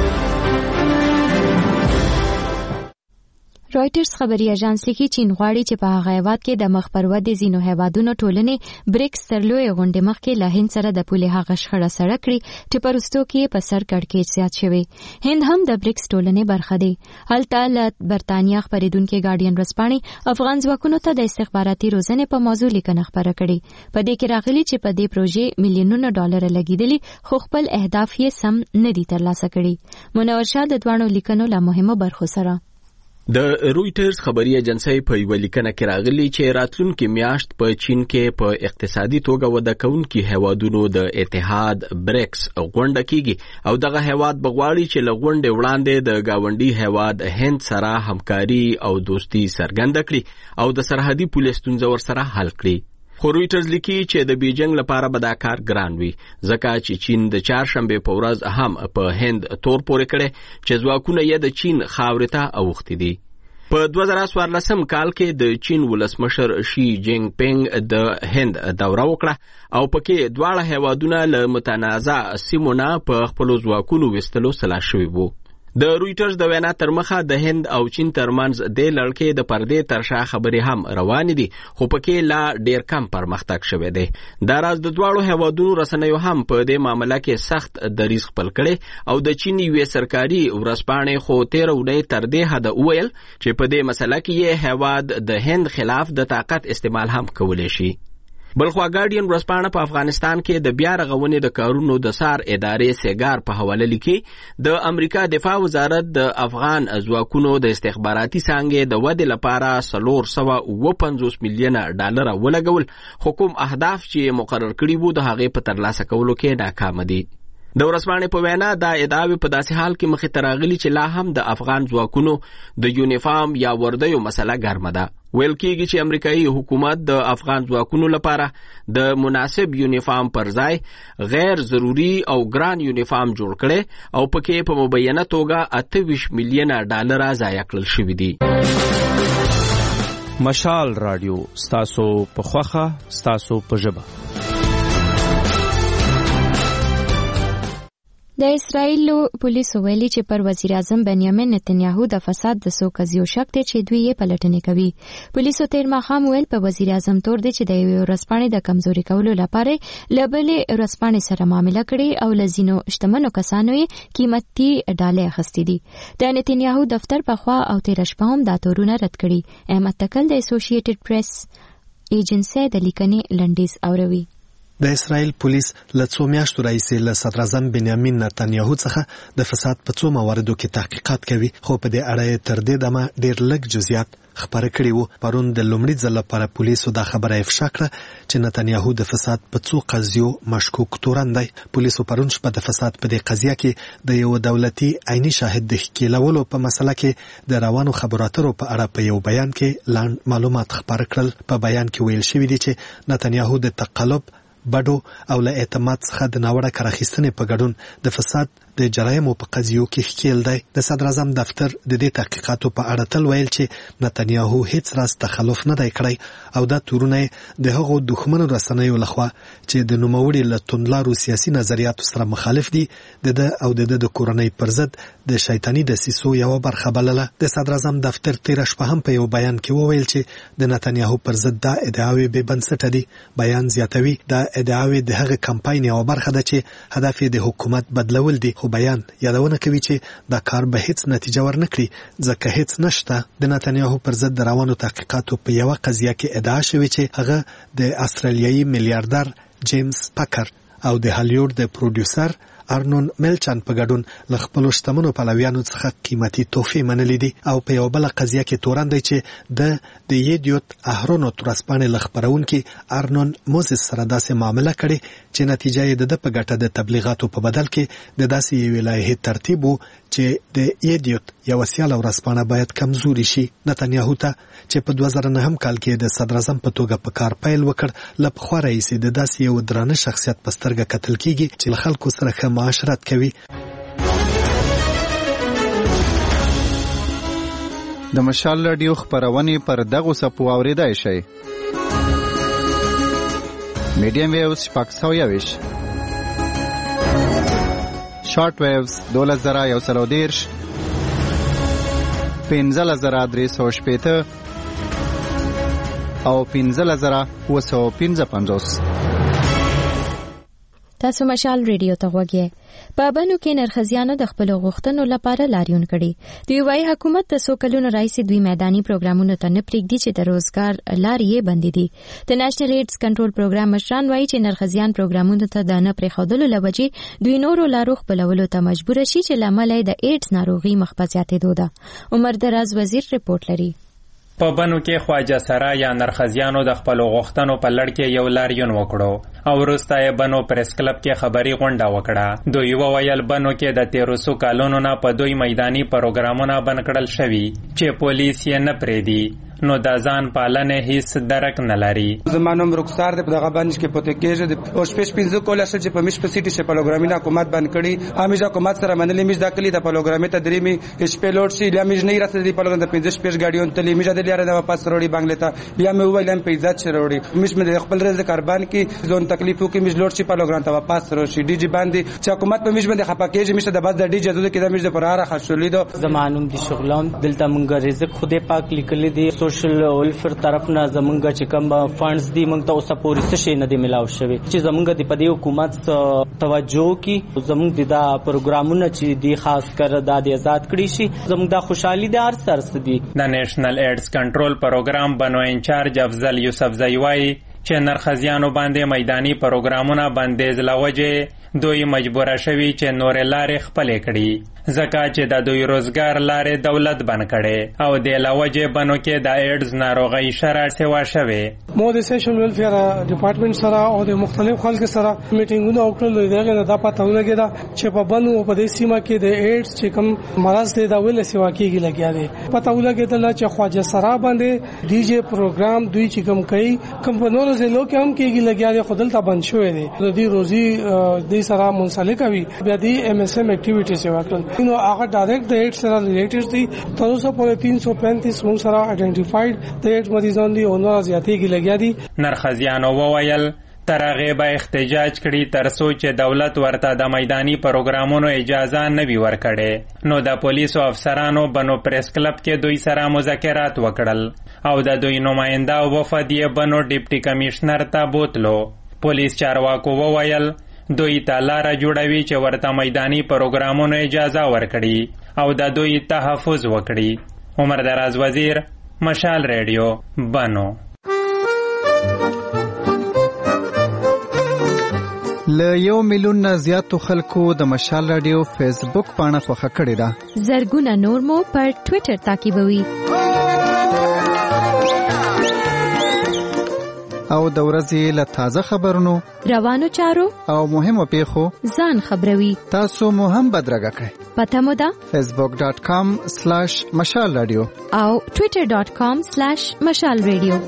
رائټرز خبري اژانس لیکي چین غواړي چې په هغه هیواد کې د مخ پر ودې ځینو هیوادونو ټولنې بریکس تر لوی غونډې مخکې له هند سره د پولې هغه شخړه سره کړي چې په وروستو کې په سر کړکېچ زیات شوی. هند هم د بریکس ټولنې برخه دی. هلته له برتانیا خبرېدونکي ګارډین ورځپاڼې افغان ځواکونو ته د استخباراتي روزنې په موضوع لیکنه خپره کړې. په دې کې راغلي چې په دې پروژې میلیونونه ډالر لګیدلي خو خپل اهداف یې سم نه دي ترلاسه کړي. منور شاه د دوانو لیکنو له مهمو برخو سره د رويټرز خبري اژانسۍ په یو لیکنه کې راغلي چې راتلونکي میاشت په چین کې په اقتصادي توګه وده کوونکي هیوادونو د اتحاد بریکس غونډه کیږي او دغه هیواد بغواړي چې له غونډې وړاندې د گاونډي هیواد هند سره همکاري او دوستي څرګنده کړي او د سرحدي پولیس ستونزې ورسره حل کړي. خو رويټرز لیکي چې د بیجینګ لپاره به دا کار ګران وي ځکه چې چین د چهارشنبه په ورځ هم په هند تور پورې کړي چې ځواکونه یې د چین خاورې ته اوښتي دي. په 2014 کال کې د چین ولسمشر شي جینګ پینګ د هند دوره وکړه او پکې دواړه هیوادونه له متنازع سیمو نه په خپل ځواکونو وستلو سلا شوي وو. د رويټرز د وینا تر مخه د هند او چین ترمنځ د لړکې د پردې ترشا خبرې هم روان دي خو پکې لا ډیر کم پرمختګ شوی دی. دا راز د دواړو هیوادونو رسنیو هم په دې معاملې کې سخت دریځ خپل کړي او د چین یو سرکاري ورځپاڼې خو 13 ونې تر دې حد وویل چې په دې مسله کې یې هیواد د هند خلاف د طاقت استعمال هم کولای شي. بلخوا ګارډین ورځپاڼه په افغانستان کې د بیا رغونې د کارونو د سار ادارې سیګار په حواله لیکي د امریکا دفاع وزارت د افغان ځواکونو د استخباراتي څانګې د ودې لپاره 350 میلیونه ډالر ولګول خو کوم اهداف چې مقرر کړي وو د هغې په ترلاسه کولو کې ناکام دي. د ورځپاڼې په وینا دا ادعاوې په داسې حال کې مخې ته راغلي چې لا هم د افغان ځواکونو د یونیفارم یا وردیو مسله ګرمه ده. ویل کېږي چې امریکایي حکومت د افغان ځواکونو لپاره د مناسب یونیفارم پر ځای غیر ضروري او ګران یونیفارم جوړ کړي او پکې په مبینه توګه 28 میلیونه ډالر ضایع کړل شوي دي. مشال رادیو ستاسو په خوخه ستاسو په ژبه. د اسرایل پولیسو ویلي چې پر وزیر اعظم بنیامین نتنیاهو د فساد د څو قضیو شک دی چې دوی یې پلټنې کوي. پولیسو تیر ماښام ویل په وزیر اعظم تور دی چې د یوې ورځپاڼې د کمزوري کولو لپاره له بلې ورځپاڼې سره معامله کړې او له ځینو شتمنو کسانو یې قیمتي ډالۍ اخیستې دي. د نتنیاهو دفتر پخوا او تېره شپه هم دا تورونه رد کړي. احمد تکل د اسوسییټډ پریس ایجنسی د لیکنې لنډیز اوروي. د اسرائیل پولیس له څو میاشتو راهیسې له صدر اعظم بنیامین نتنیاهو څخه د فساد په څو مواردو کې تحقیقات کوي خو په دې اړه تر دې دمه ډېر لږ جزئیات خبره کړي وو. پرون د لومړي ځل لپاره پولیسو دا خبره افشا کړه چې نتنیاهو د فساد په څو قضیو مشکوک تورن دی. پولیسو پرون شپه د فساد په دې قضیه کې د یو دولتي عیني شاهد د ښکېلولو په مسله کې د روانو خبرو اترو په اړه په یو بیان کې لاندې معلومات خبره کړل. په بیان کې ویل شوی دی چې نتنیاهو د تقلب بډو او له اعتماد څخه د ناوړه کار اخیستنې په ګډون د فساد د جرایمو په قضیو کې ښکېل دی. د صدر اعظم دفتر د دې تحقیقاتو په اړه تل ویل چې نتنیاهو هیڅ راز تخلف نه دی کړی او دا تورونه د هغو دښمنو رسنیو لخوا چې د نوموړي له توندلارو سیاسي نظریاتو سره مخالف دي د د کورنۍ پر ضد د شیطاني دسیسو یو برخه بلله. د صدر اعظم دفتر تیر شپه هم په یو بیان کې وویل چې د نتنیاهو پر ضد دا ادعاوې بې بنسټه دي. بیان زیاتوي دا ادعاوې د هغه کمپاین یو برخه ده چې هدف یې د حکومت بدلول دي خو خو بیان یادونه کوي چې دا کار به هیڅ نتیجه ورنکړي ځکه هیڅ نشته. د نتنیاهو پر ضد د روانو تحقیقاتو په یو قضیه کې ادعا شوې چې هغه د استرالیایي میلیارډر جیمز پاکر او د هالیوډ د پروډوسر ارنون ملچن په ګډون له خپلو شتمنو پلویانو څخه قیمتي تحفې منلې دي او په یو بل قضیه کې تورن دی چې د یډیوت اهرونو ترسپانې له خبرونکي ارنون موزس سره داسې معامله کړې چې نتیجه یې د په ګټه د تبلیغاتو په بدل کې د داسې یوې لایحې ترتیب و چې د یډیوت یو سیاله ورسپانه باید کمزوري شي. نتنیاهو ته چې په 2009 کال کې د صدر اعظم په توګه په کار پیل وکړ له پخوا راهیسې د داسې یو درانه شخصیت په سترګه کتل کیږي چې له خلکو سره ښه معاشرت کوي. د مشال رادیو خبرونه پر دغه سپو اوریدای شي. میډیم ویوز پاکستاویش، شارټ ویوز 2110، 15380 او 15755. تاسو مشال ریډیو ته غوږی. په بنو کې نرخزیانو د خپل غوښتنو لپاره لاریون کړي. دوی وايي حکومت د سوکلونو راځي دوی میداني پروګرامونو ته نه پریږدي چې د روزګار لارې بندې دي. د نېشنل ایډز کنټرول پروګرام مشران وايي چې نرخزیان پروګرامونو ته د نه پریښودلو لوجې دوی نورو لارو خپلولو ته مجبور شي چې لامل د ایډز ناروغي مخ په زیاتېدو ده. عمر دراز وزیر رپورټ لري. په بنو کې خواجه سرا یا نرخزیانو د خپل غوښتنو په لړ کې یو لاریون وکړو او وروسته یې بنو پریس کلب کې خبري غونډه وکړه. دوی وویل بنو کې د 1300 کالونو نه په دوی میداني پروګرامونه بند کړل شوي چې پولیس یې نه پریدي نو د ځان پالنې هیڅ درک نه لري. زمانوم رخصار د دغه باندې کې پته کېږي د اوس پېش پینځه کول اصل چې په مش په سیټي شه پروګرامینه حکومت باندې کړي امیج حکومت سره منلې میز د کلی د پروګرامې ته درې می سپیلوټ سی لمیج نه راځي د پروګرام د 15 پېش غاډیون ته میج د لاره د واپس وروړي بنگله ته بیا مې وویل هم پیزا چروړي مش مې خپل رز کاربان کې ځون تکلیفو کې میج لوټ شي پروګرام ته واپس وروشي ډي جی باندې چې حکومت په میج باندې خپه کېږي میشه د بعد د ډي جی د کې د میج د پراره خښولې دو زمانوم دي شغلام دلته مونږ رزق خوده پاک لیکل دي سوشل ولفر طرف نه زمونږ چې کوم فاندز دي مونږ ته اوسه پورې څه شي نه دی ملاو شوی چې زمونږ د پدې حکومت توجه کی زمونږ د پروګرامونه چې دی خاص کر د آزاد کړي شي زمونږ د خوشحالي د ارسر سدي. د نېشنل ایډز کنټرول پروګرام بنو انچارج افضل یوسف زیوای چې نرخزیانو باندې میداني پروګرامونه بندیز لوجه دوی مجبور شوي چې نور لارې خپل کړي ځکه چې د دوی روزګار لارې دولت بند کړي او د لوجه بنو کې د ایډز ناروغي شرع سیوا شوه. مو د سیشن ویلفیر ډپارټمنټ سره او د مختلف خلکو سره میټینګونه وکړل دغه نه د پته ولګیدا چې په بنو په دې سیمه کې د ایډز چې کوم مرض دی دا ول سیوا کېږي لګیا دی. پته ولګیدل چې خواجه سرا باندې ډي جی پروګرام دوی چې کوم کوي کمپنیونو زلو کې هم کېږي لګیا دی خودل ته بند شوې دی د دې روزي د سره منسلک وي بیا دی ام اس ام اکټیویټیز وکړل نو هغه ډایرکټ د ایډز سره ریلیټډ دي. تر اوسه پورې 335 موږ سره آئیډنټیفاید د ایډز مریضان دي او نو زیاتېږي لګیا دي. نرخزیانو وویل تر هغه به احتجاج کړي تر څو چې دولت ورته د میداني پروګرامونو اجازه نه وي ورکړي. نو د پولیسو افسرانو بنو پریس کلب کې دوی سره مذاکرات وکړل او د دوی نماینده وفد یې بنو ډیپټي کمشنر ته بوتلو. پولیس چارواکو وویل دوی ته لاره جوړوي چې ورته میداني پروګرامونو اجازه ورکړي او د دوی تحفظ وکړي. عمر دراز وزیر مشال ریډیو بنو. له 1 میلیون نه زیاتو خلکو د مشال رادیو فیسبوک پاڼه خوښه کړې ده. زرګونه نور مو پر ټوئیټر تعقیبوي او د ورځې له تازه خبرونو روانو چارو او مهمو پیښو ځان خبروي. تاسو مو هم بدرګه کړئ. پته مو ده facebook.com/mashalradio او twitter.com/mashalradio.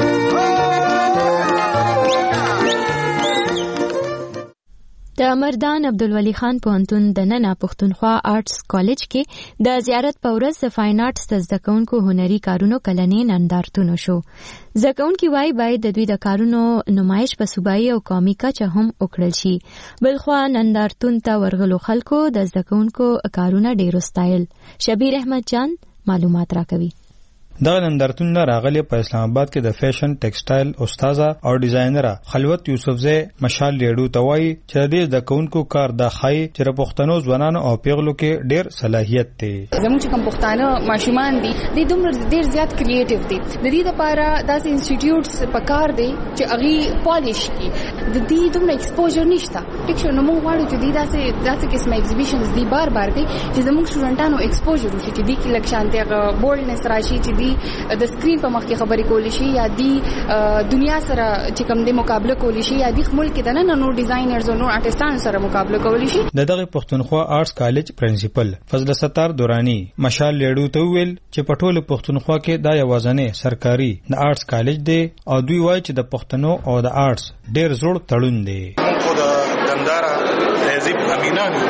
د مردان عبدالولي خان پوهنتون د ننا پښتونخوا آرټس کالج کې د زیارت په ورځ د فاین آرټس د زده کوونکو هنري کارونو کلنې نندارتون شو. زده کوونکي وايي باید د دوی د کارونو نمایش په صوبایي او قومي کچه هم وکړل شي. بلخوا نندارتون ته ورغلو خلکو د زده کوونکو کارونه ډېر ستایل. شبیر احمد جان معلومات راکوي. دغه نندارتون راغلی په اسلام آباد کې د فیشن ټیکسټایل استاده او ډیزاینر خلوت یوسفزی مشال لیډو توای چې د دکونکو کار د خای چې پښتنو ځوانانو او پیغلو کې ډیر صلاحیت دی. زموږ کوم پښتانه ماشومان دي د دومره ډیر زیات کریټیو دي. د دې لپاره داسې انسټیټیوټس په کار دي چې اغي پالیش کی د دې دومره ایکسپوژر نشته. ټیک شو نو موږ غواړو چې داسې قسمه ایگزیبیشنز دي بار کوي چې زموږ سټوډنټانو ایکسپوژر وشي چې د کې لکشانته بولډنس راشي چې د سکرین په مخ کې خبرې کول شي یا د دنیا سره چې کوم د مقابله کول شي یا د ملک د نن ډیزاینرز او نو آرټستانو سره مقابله کول شي. دغه پښتونخوا آرټس کالج پرنسپل فضل ستار دورانی مشال لیډو ته ویل چې په ټوله پښتونخوا کې دا یوازنه سرکاري د آرټس کالج دی او دوی وایي چې د پښتنو او د آرټس ډیر زوړ تړون دی. موږ د دنداره تهذیب امینانو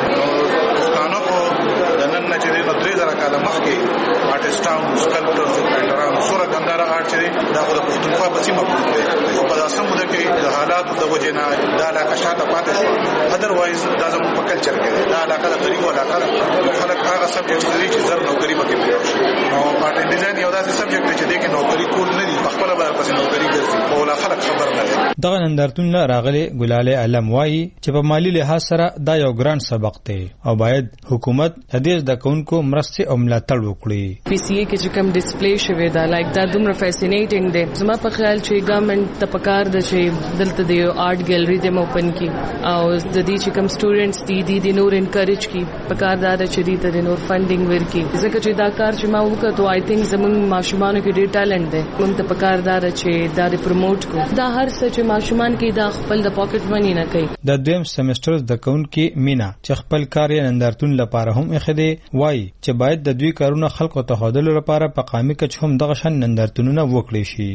پښتانه کو د نن نه چې د 3000 کاله مخکې آرټستانو سکلپټرز پینټرانو سره دنداره آرټ چې دا د پښتونخوا په سیمه کې او په داسې موده کې د حالات د وجې نه دا علاقه شاته پاتې شو. ادروایز دا زموږ په کلچر کې دا علاقه د غریبو علاقه ده. خلک هغه سبجیکټ لري چې زر نوکری پکې پیدا شي او پارټ ډیزاین یو داسې سبجیکټ چې دغه نوکری کول نه دي خپل به پس نوکری ګرځي او لا خلک خبر نه دي. دغه نندارتون راغلي ګلاله علم وایي چې په مالی لحاظ سره دا یو ګران سبق دی او باید حکومت حدیث د کونکو مرسته او ملاتړ وکړي. پی سی ای کې چې کوم ډیسپلی شوی دا لایک دا دومره فیسینیټینګ دی. زما په خیال چې ګورنمنت ته پکار د چې دلته د آرټ ګیلری د اوپن کی او د دې چې کوم سټوډنټس دي نور انکریج کی پکار دا چې دې ته نور فندینګ ورکړي. ځکه چې دا کار چې ما وکړو آی تھنک زموږ ماشومانو کې ډېر ټیلنټ دی. موږ ته پکار دا چې دا پروموټ کو دا هر څه چې ماشومان کې دا خپل د پاکټ منی نه کوي. د دویم سیمستر د کونکي مینا چې خپل کار یې نندارتون لپاره هم اخدي وایي چې باید د دوی کارونه خلکو ته هودلو لپاره په قامي کچ هم دغه شان نندارتونونه وکړي شي.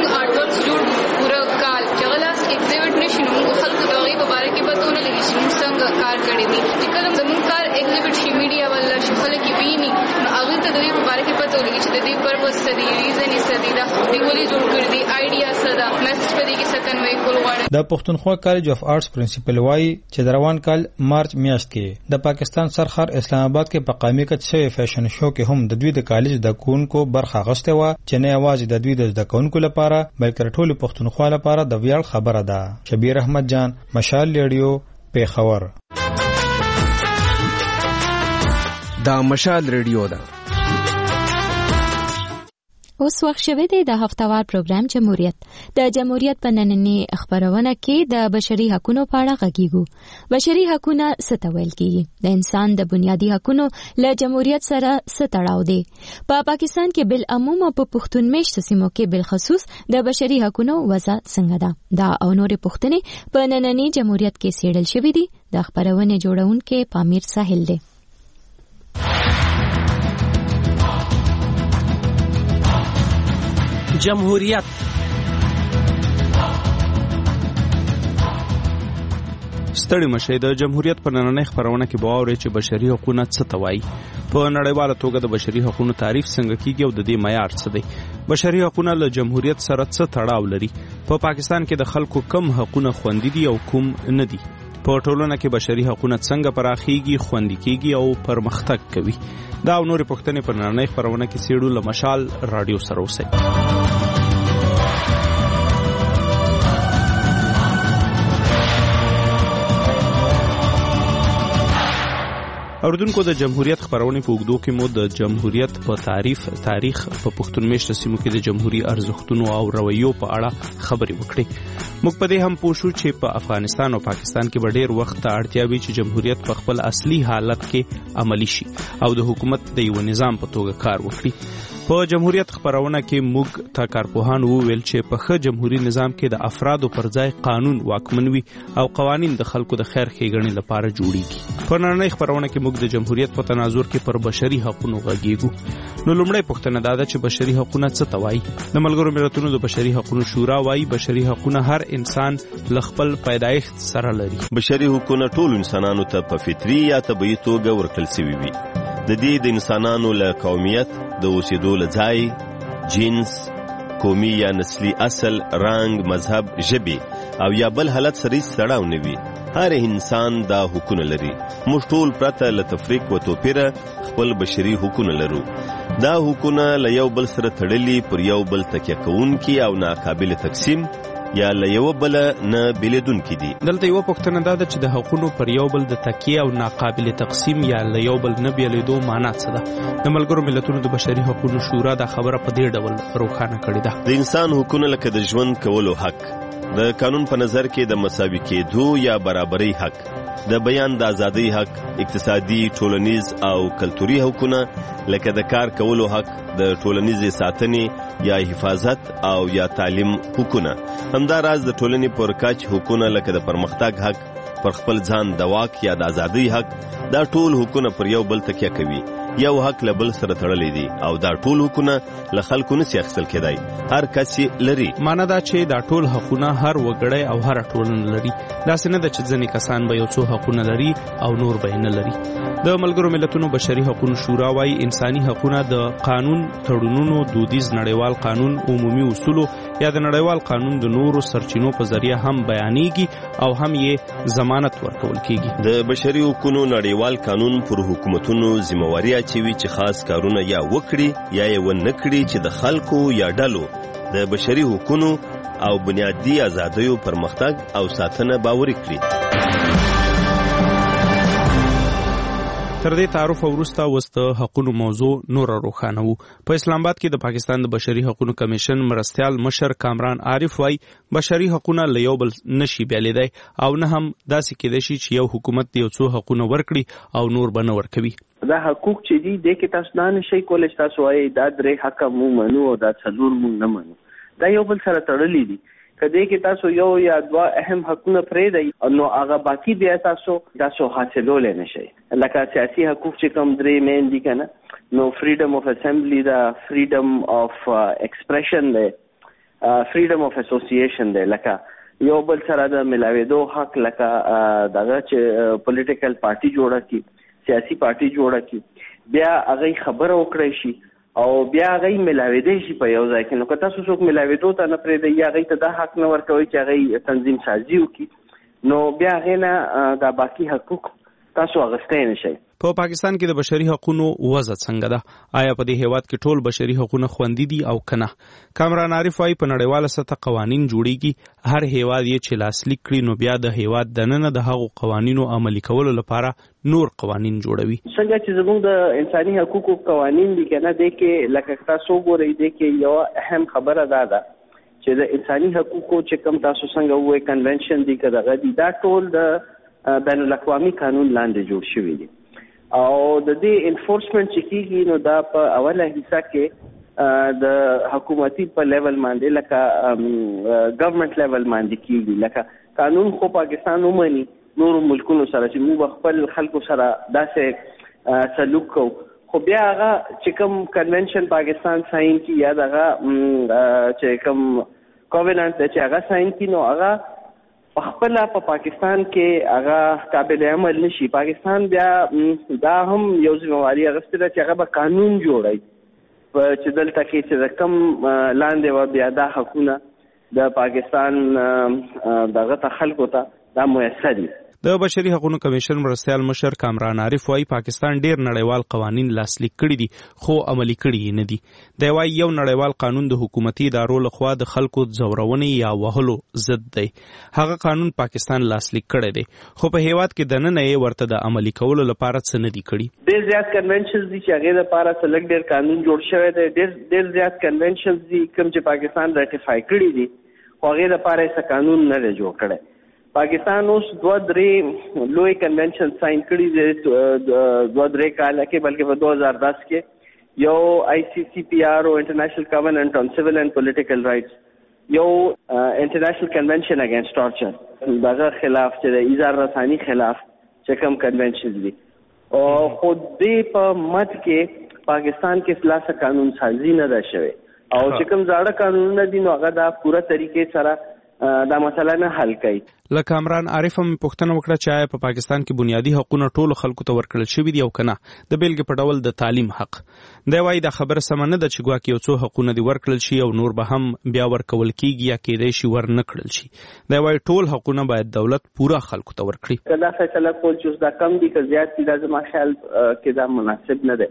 کار کړی دي چې کله زموږ کار ایگزیبټ شي میډیا ولا شخصله کې ویني نو هغه ته د دې په اړه کې پته ولګي چې د دې پرپس څه دی ریزن یې څه دی دا دی ولې جوړ کړی دی آیډیا څه دا میسج په دې کې څه کنوي کول غواړي. د پښتونخوا کالج اف آرټس پرنسپل وایي چې د روان کال مارچ میاشت کې د پاکستان سرخر اسلام آباد کې په قامي کچ شوی فیشن شو کې هم د دوی د کالج د کونکو برخه غشته و چې نه یوازې د دوی د کونکو لپاره بلکې ټول پښتونخوا لپاره د ویاړ خبره ده. شبیر احمد جان مشال لیډیو پیښور. دا مشال ریډیو ده. اوس وخت شوه د هفتوار پروګرام جمهوریت. د جمهوریت په نننی خبرونه کې د بشري حقوقو په اړه غږیږو. بشري حقوق څه ته ویل کیږي؟ د انسان د بنیادی حقوقو له جمهوریت سره څه تړاو دی؟ په پاکستان کې بالعموم او په پښتون میشت سیمو کې بالخصوص د بشري حقوقو وضع څنګه ده؟ دا او نورې پوښتنې په نننی جمهوریت کې څېړل شوې دي. د خبرونه جوړونکو پامیر ساحل دی. جمهوریت ستړي مشه د جمهوریت په نننۍ خبرونه کې باورې چې بشري حقوق څه ته وایي. په نړیواله توګه د بشري حقوقو تعریف څنګه کیږي او د دې معیار څه دی؟ بشري حقوق له جمهوریت سره څه تړاو لري؟ په پاکستان کې د خلکو کم حقوق خوندي دي او کوم نه دي؟ په ټولنه کې بشري حقوق څنګه پراخیږي، خوندي کیږي او پرمختګ کوي؟ دا او نورې پوښتنې په نننۍ خبرونه کې څېړو. له مشال رادیو سره اوسئ. اوردونکو د جمهوریت خبرونه په وګړو کې مو د جمهوریت په تاریخ په پښتون میشت سیمو کې د جمهوریت ارزښتونو او رویو په اړه خبرې وکړې. موږ په دې هم پوه شو چې په افغانستان او پاکستان کې ډېر وخت ته اړتیا وي چې جمهوریت په خپل اصلي حالت کې عملی شي او د حکومت د یو نظام په توګه کار وکړي. په جمهوریت خبرونه کې موږ تا کارپوهان وویل چې په ښه جمهوریت نظام کې د افرادو پر ځای قانون واکمن وي او قوانین د خلکو د خیر ښېګڼې لپاره جوړیږي. په نړۍ خبرونه کې موږ د جمهوریت په تناظر کې پر بشري حقوقو غږیږو. نو لومړی پوښتنه دا ده چې بشري حقوق څه ته وایي؟ د ملګرو ملتونو د بشري حقوقو شورا وایي بشري حقوق هر انسان له خپل پیدایښت سره لري. بشري حقوق ټول انسانانو ته په فطري یا طبيعي توګه ورکړل شوي وي. د دې د انسانانو له قومیت، د اوسېدو له ځای، جنس، قومي یا نسلی اصل، رنګ، مذهب، ژبې او یا بل حالت سره تړاو نه وي. هر انسان دا حقوق لري. موږ ټول پرته له تفریق و توپیره خپل بشري حقوق لرو. دا حقونه له یو بل سره تړلي پر یو بل تکیه کوونکي او ناقابل تقسیم یا له یو بل نه بیلیدونکي دي. دلته یو پوښتنه دا ده چې د حقونو پر یو بل د تکیه او ناقابل تقسیم یا له یو بل نه بیلیدو معنا څه ده؟ د ملګرو ملتونو د بشري حقوقو شورا دا خبره په دې ډول روښانه کړې ده. د انسان حقونه لکه د ژوند کولو حق، د قانون په نظر کې د مساوي کېدو یا برابرۍ حق، د بیان د ازادۍ حق، اقتصادي، ټولنیز او کلتوري حقونه لکه د کار کولو حق، د ټولنیزې ساتنې یا حفاظت او یا تعلیم حقونه. همداراز د ټولنې پر کچ حقونه لکه د پرمختګ حق، پر خپل ځان د واک یا د ازادۍ حق، دا ټول حقونه پر یو بل تکیه کوي. یو حق له بل سره تړلې دي او دا ټول حقونه له خلکو نشي اخیستل کېدای. هر کس یې لري. معنا دا چې دا ټول حقونه هر وګړی او هر ټولنه لري. دا څنګه د چې ځینې کسان به یو څو حقونه لري او نور به نه لري. د ملګرو ملتونو بشري حقوقو شورا وايي انساني حقونه د قانون، تړونونو، دودیز نړیوال قانون، عمومي اصولو یا د نړیوال قانون د نورو سرچینو په ذریعہ هم بیانېږي او هم یې ضمانت ورکول کېږي. د بشري حقوقو نړیوال قانون پر حکومتونو ذمہواری اچوي چې خاص کارونه یا وکړي یا یې ونه کړي چې د خلکو یا ډلو د بشري حقوقو او بنیادي آزادیو پرمختګ او ساتنه باوري کړي. تر دې تعارف وروسته وسته حقوقو موضوع نور روښانه وو. په اسلام آباد کې د پاکستان د بشري حقوقو کمیشن مرستيال مشر کامران عارف وايي بشري حقوقونه له یو بل نشي بیلیدای او نه هم داسې کېدای شي چې یو حکومت یو څو حقوقونه ورکړي او نور به نه ورکوي. دا حقوق چې دي د کې تاسو نه شي کولای تاسو وايي دا درې حق مو منو او دا څلور مو نه منو. دا یو بل سره تړلې دي. کله کې تاسو یو یا دوا اهم حقونه پرې دی نو هغه باقی بیا تاسو حاصلول نه شي. لکه سیاسي حقوق چې کوم درې مین دي کنه نو فریډم اف اسمبلی دا فریډم اف ایکسپریشن دی فریډم اف اسوسییشن دی لکه یو بل سره د ملاویدو حق لکه دغه چې پولیټیکل پارټي جوړه کی سیاسي پارټي جوړه کی بیا هغه خبره وکړي شي او بیا هغه ملاویدې شي په یو ځای کې نو که تاسو څوک ملاویدو ته نه پرې دی یا هغه ته دا حق نه ورکوي چې هغه تنظیم سازي وکړي نو بیا هغه نه دا باقی حقوق تاسو اغستې نشئ. په پاکستان کې د بشري حقوقو وضع څنګه ده؟ آیا په دې هیواد کې ټول بشري حقوق خوندي دي او کنه؟ کامران عارف وايي په نړیواله سطح قوانين جوړيږي، هر هیواد یې چې لاسلیک کړي نو بیا د هیواد دننه د هغو قوانینو عملي کولو لپاره نور قوانين جوړوي. څنګه چې زموږ د انساني حقوقو قوانين دي کنه د کې لکه تاسو ګورئ د کې یو اهم خبره ده چې د انساني حقوقو چې کوم تاسو څنګه وې کنونشن دي کده غدي دا ټول د بین الاقوامي قانون لاندې جوړ شوی دي او د دې انفورسمنت چې کیږي نو دا په اوله حصہ کې د حکومتي په لیول باندې لکه ګورنمنت لیول باندې کیږي لکه قانون خو پاکستان ومني نور ملکونو سره چې موږ خپل خلکو سره داسې سلوک کوو خو بیا هغه چې کوم کنونشن پاکستان ساين کی یا دغه چې کوم کووننت چې هغه ساين کی نو هغه خپل په پاکستان کې هغه قابل عمل نشي. پاکستان بیا دا هم یو ځمواري اغستره چې هغه به قانون جوړي چې دلته کې چې کم لاندې و بیا دا حقونه د پاکستان دغه خلکو ته دا میسر دي. د بشري حقوقو کمیشن مرستيال مشر کامران عارف وايي پاکستان ډیر نړیوال قوانين لاسلیک کړي دي خو عملي کړي نه دي. دی وايي یو نړیوال قانون د حکومتي ادارو لخوا د خلکو ځورونې یا وهلو ضد دی. هغه قانون پاکستان لاسلیک کړي دي خو په هیواد کې دننه یې ورته د عملي کولو لپاره څه نه دي کړي. ډیر زیات کنونشنز دي چې هغه لپاره سلګ ډیر قانون جوړ شوی دی. ډیر زیات کنونشنز دي کوم چې پاکستان راتیفای کړي دي خو هغه لپاره څه قانون نه جوړ کړي. پاکستان اوس 2-3 لوی کنونشن ساين کړي دي 2-3 کال کې بلکې په 2010 کې یو ICCPR او انټرنیشنل کووننت آن سیویل اینڈ پولیټیکل رائټس یو انټرنیشنل کنونشن اگینست ټارچر دغه خلاف چې د اظهار رسانی خلاف چې کوم کنونشن دي او خو دې په مت کې پاکستان کې خلاص قانون سازي نه ده شوی او چې کوم ځاړه قانونونه دي نو هغه دا پوره طریقې سره دا مسله نه حل کوي. لکه کامران عارف هم پوښتنه وکړه چې آیا په پاکستان کې بنیادی حقوقونه ټول خلکو ته ورکړل شوي دي او کنه؟ د بیلګې په ډول د تعلیم حق. دی وايي دا خبره سم نه ده چې ګواکې یو څو حقوقونه دي ورکړل شي او نور به هم بیا ورکول کیږي یا کېدای شي ورنه کړل شي. دی وايي ټول حقوقونه باید دولت پورا خلکو ته ورکړي. کله فیصله کول چې دا کم دي که زیات دي دا زما خیال کې دا مناسب نه ده.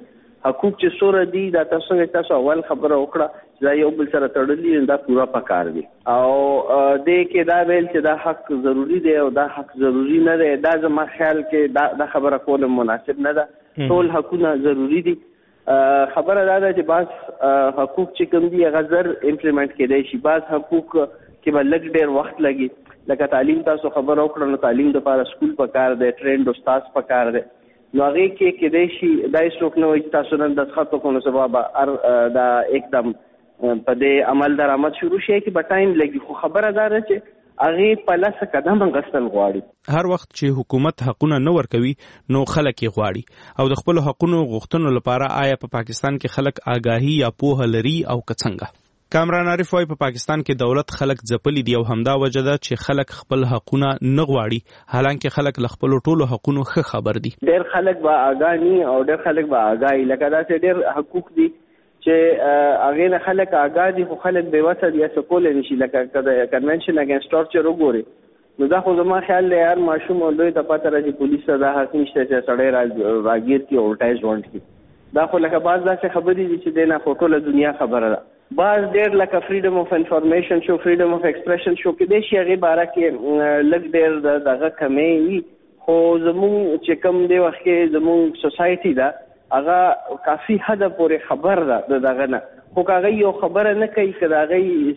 حقوق چې سوره دي دا تاسو اول خبره وکړه دا یو بل سره تړلي دا پورا پکار دي او دې کې دا ویل چې دا حق ضروری دی او دا حق ضروری نه دی دا زما خیال کې دا خبره کول مناسب نه ده ټول حقونه ضروری دي خبره دا ده چې بعض حقوق چې کوم دي هغه زر امپلیمنٹ کېدای شي بعض حقوق کې به لږ ډېر وخت لګي لکه تعلیم تاسو خبره وکړه نو تعلیم دپاره سکول پکار دی ټرینډ استاد پکار دی نو هغې کې کېدای شي دا هېڅوک نه وایي چې تاسو نن دستخط وکړو نو سبا به دا एकदम په دې عمل درآمد شروع شي کې به ټایم لګي خو خبره دا ده چې هغې په لسه قدم غستل غواړي هر وخت چې حکومت حقونه نه ورکوي نو خلک یې غواړي او د خپلو حقونو غوښتنو لپاره آیا په پاکستان کې خلک آګاهي یا پوهه لري او که څنګه کامران عارف وايي په پاکستان کې دولت خلک ځپلي دي او همدا وجه ده چې خلک خپل حقونه نه غواړي حالانکه خلک له خپلو ټولو حقونو ښه خبر دي ډېر خلک به آګاه ني او ډېر خلک به آګاه لکه داسې ډېر حقوق دي چې هغې نه خلک آګاه دي خو خلک بېوسه دي هڅه کولی نه شي لکه د کنونشن اګینسټ ټورچر وګورې نو دا خو زما خیال دی هر ماشوم او لوی ته پته راځي پولیس ته دا حق نشته چې سړی راګیر کړي او الټای ژوند کړي دا خو لکه بعض داسې خبرې دي چې دی نه خو ټوله دنیا خبره ده بعض ډېر لکه فریډم اف انفارمیشن شو فریډم اف ایکسپریشن شو کې دی شي هغې باره کې لږ ډېر دغه کمې وي خو زمونږ چې کوم دی وخت کې زمونږ سوسایټي ده هغه کافي حده پورې خبر ده د دغه نه خو که هغوی یو خبره نه کوي که د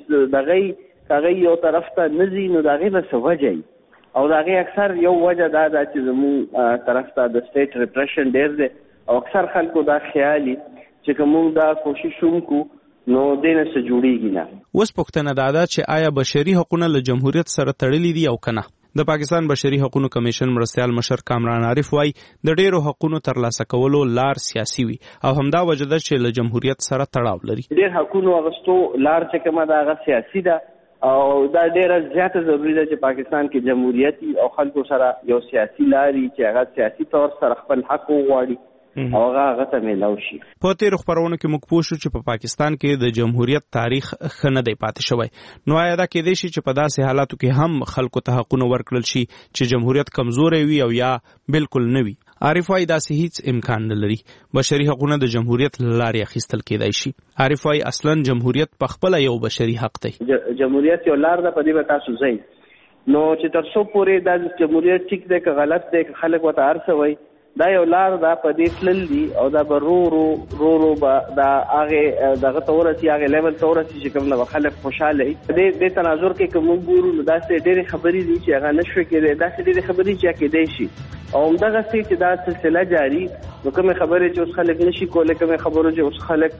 هغوی یو طرف ته نه ځي نو د هغې به څه وجه وي او د هغې اکثر یو وجه دا ده چې زمونږ طرف ته د سټیټ ریپریشن ډېر دی او اکثر خلکو دا خیالي چې که مونږ دا کوشش وکړو نو دینه څه جوړیږي نه اوس پوښتنه دا ده چې آیا بشري حقوقونه له جمهوریت سره تړلي دي او کنه د پاکستان بشري حقوقو کمیشن مرستیال مشر کامران عارف وايي د ډیرو حقوقو ترلاسه کولو لار سیاسي وي او همدا وجه ده چې له جمهوریت سره تړاو لري ډیر حقوقو اغستو لار چې کومه دا هغه سیاسي ده او دا ډیره زیاته ضروري ده چې پاکستان کې جمهوریت او خلکو سره یو سیاسي لاري چې هغه سیاسي طور سره خپل حق وغواړي او هغه ته ملاو شي په تیر خبرونو کې موږ پوه شو چې په پاکستان کې د جمهوریت تاریخ ښه نه دی پاتې شوی نو آیا دا کېدای شي چې په داسې حالاتو کې هم خلکو ته حقونه ورکړل شي چې جمهوریت کمزوری وي او یا بالکل نه وي عارف وايي داسې هیڅ امکان نه لري بشري حقونه د جمهوریت له لارې اخیستل کېدای شي عارف وايي اصلا جمهوریت په خپله یو بشري حق دی جمهوریت یو لار ده په دې به تاسو ځئ نو چې تر څو پورې دا جمهوریت ټیک دی که غلط دی که خلک ورته هر څه وایي دا یو لار دا په دې تلل دي او دا به رو به دا هغې دغه ته ورسي هغې لیول ته ورسي چې کوم نه به خلک خوشحاله وي دې تناظر کې که موږ ګورو نو داسې ډېرې خبرې دي چې هغه نه شوی کېدی داسې ډېرې خبرې چې کېدی شي او همدغسې چې دا سلسله جاري نو کومې خبرې چې اوس خلک نه شي کولی کومې خبرو چې اوس خلک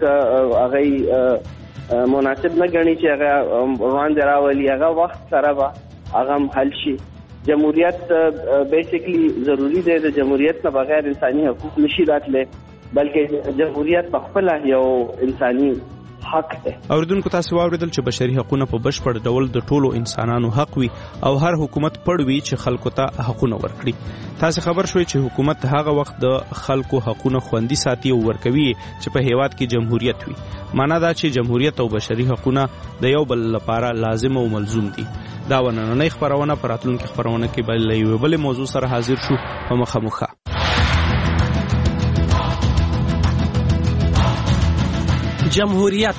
هغې مناسب نه ګڼي چې هغه وړاندې راولي هغه وخت سره به هغه هم حل شي جمهوریت بیسیکلی ضروری دی د جمهوریت نه بغیر انساني حقوق نشي راتلی بلکې جمهوریت په خپله یو انساني حق دی اوریدونکو تاسو واوریدل چې بشري حقوقونه په بشپړ ډول د ټولو انسانانو حق وي او هر حکومت پړ وي چې خلکو ته حقونه ورکړي تاسو خبر شوي چې حکومت هغه وخت د خلکو حقونه خوندي ساتي او ورکوي چې په هیواد کې جمهوریت وي معنا دا چې جمهوریت او بشري حقوقونه د یو بل لپاره لازم او ملزوم دي دا ونننۍ خبرونه پر راتلونکي خبرونه کې بل یو بل موضوع سره حاضر شو په مخامخه جمهوریت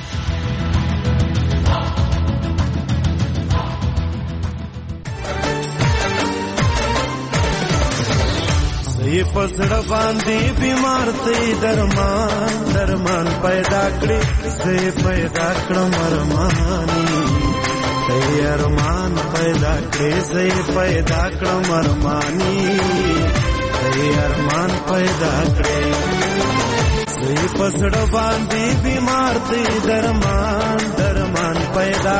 زه پسړه باندې بیمار ته درمان پیدا کړې زه پیدا کړم ارمانی ارمان پیدا کړې زه پیدا کړم ارمانی ارمان پیدا کړې زه پسړه باندې بیمار ته درمان پیدا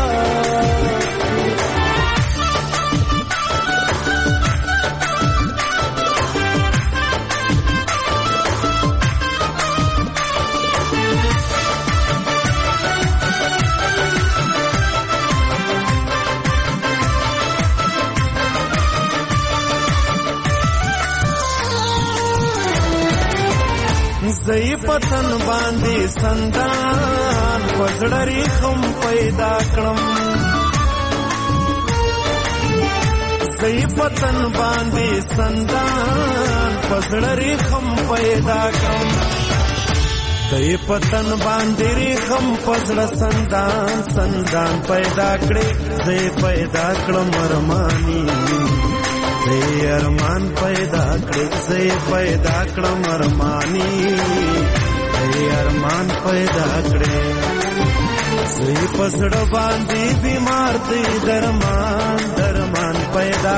زئی پتن باندې سندان پزړری خم پیدا کړم زئی پتن باندې سندان پزړری خم پیدا کړم زې پتن باندې ریخم پزړه سندان سندان پیدا کړې زې پیدا کړم ارمانی زې ارمان پیدا کړې زې پیدا کړم ارمانی زې ارمان پیدا کړې زې پزړه باندې بیمار دې درمان درمان پیدا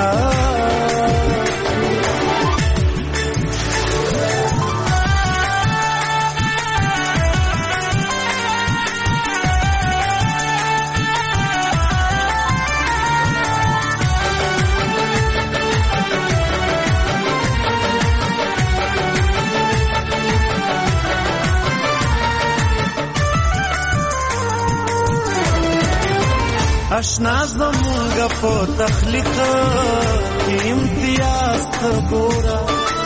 اشنا زمونږ په تخلیق کې امتیاز ته ګوره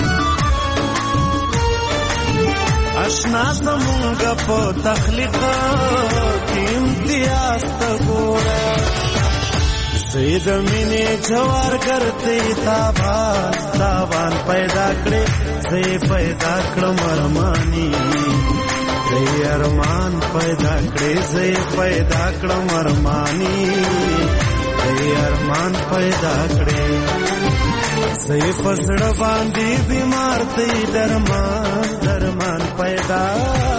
اشنا زمونږ په تخلیق کې امتیاز ته ګوره زه د مینې جوار ګرځې تابان تابان پیدا کړې زه پیدا کړم ارمانی زې ارمان پیدا کړې زې پیدا کړم ارمانی زې ارمان پیدا کړې زې پسړه باندې بیمار دې درمان درمان پیدا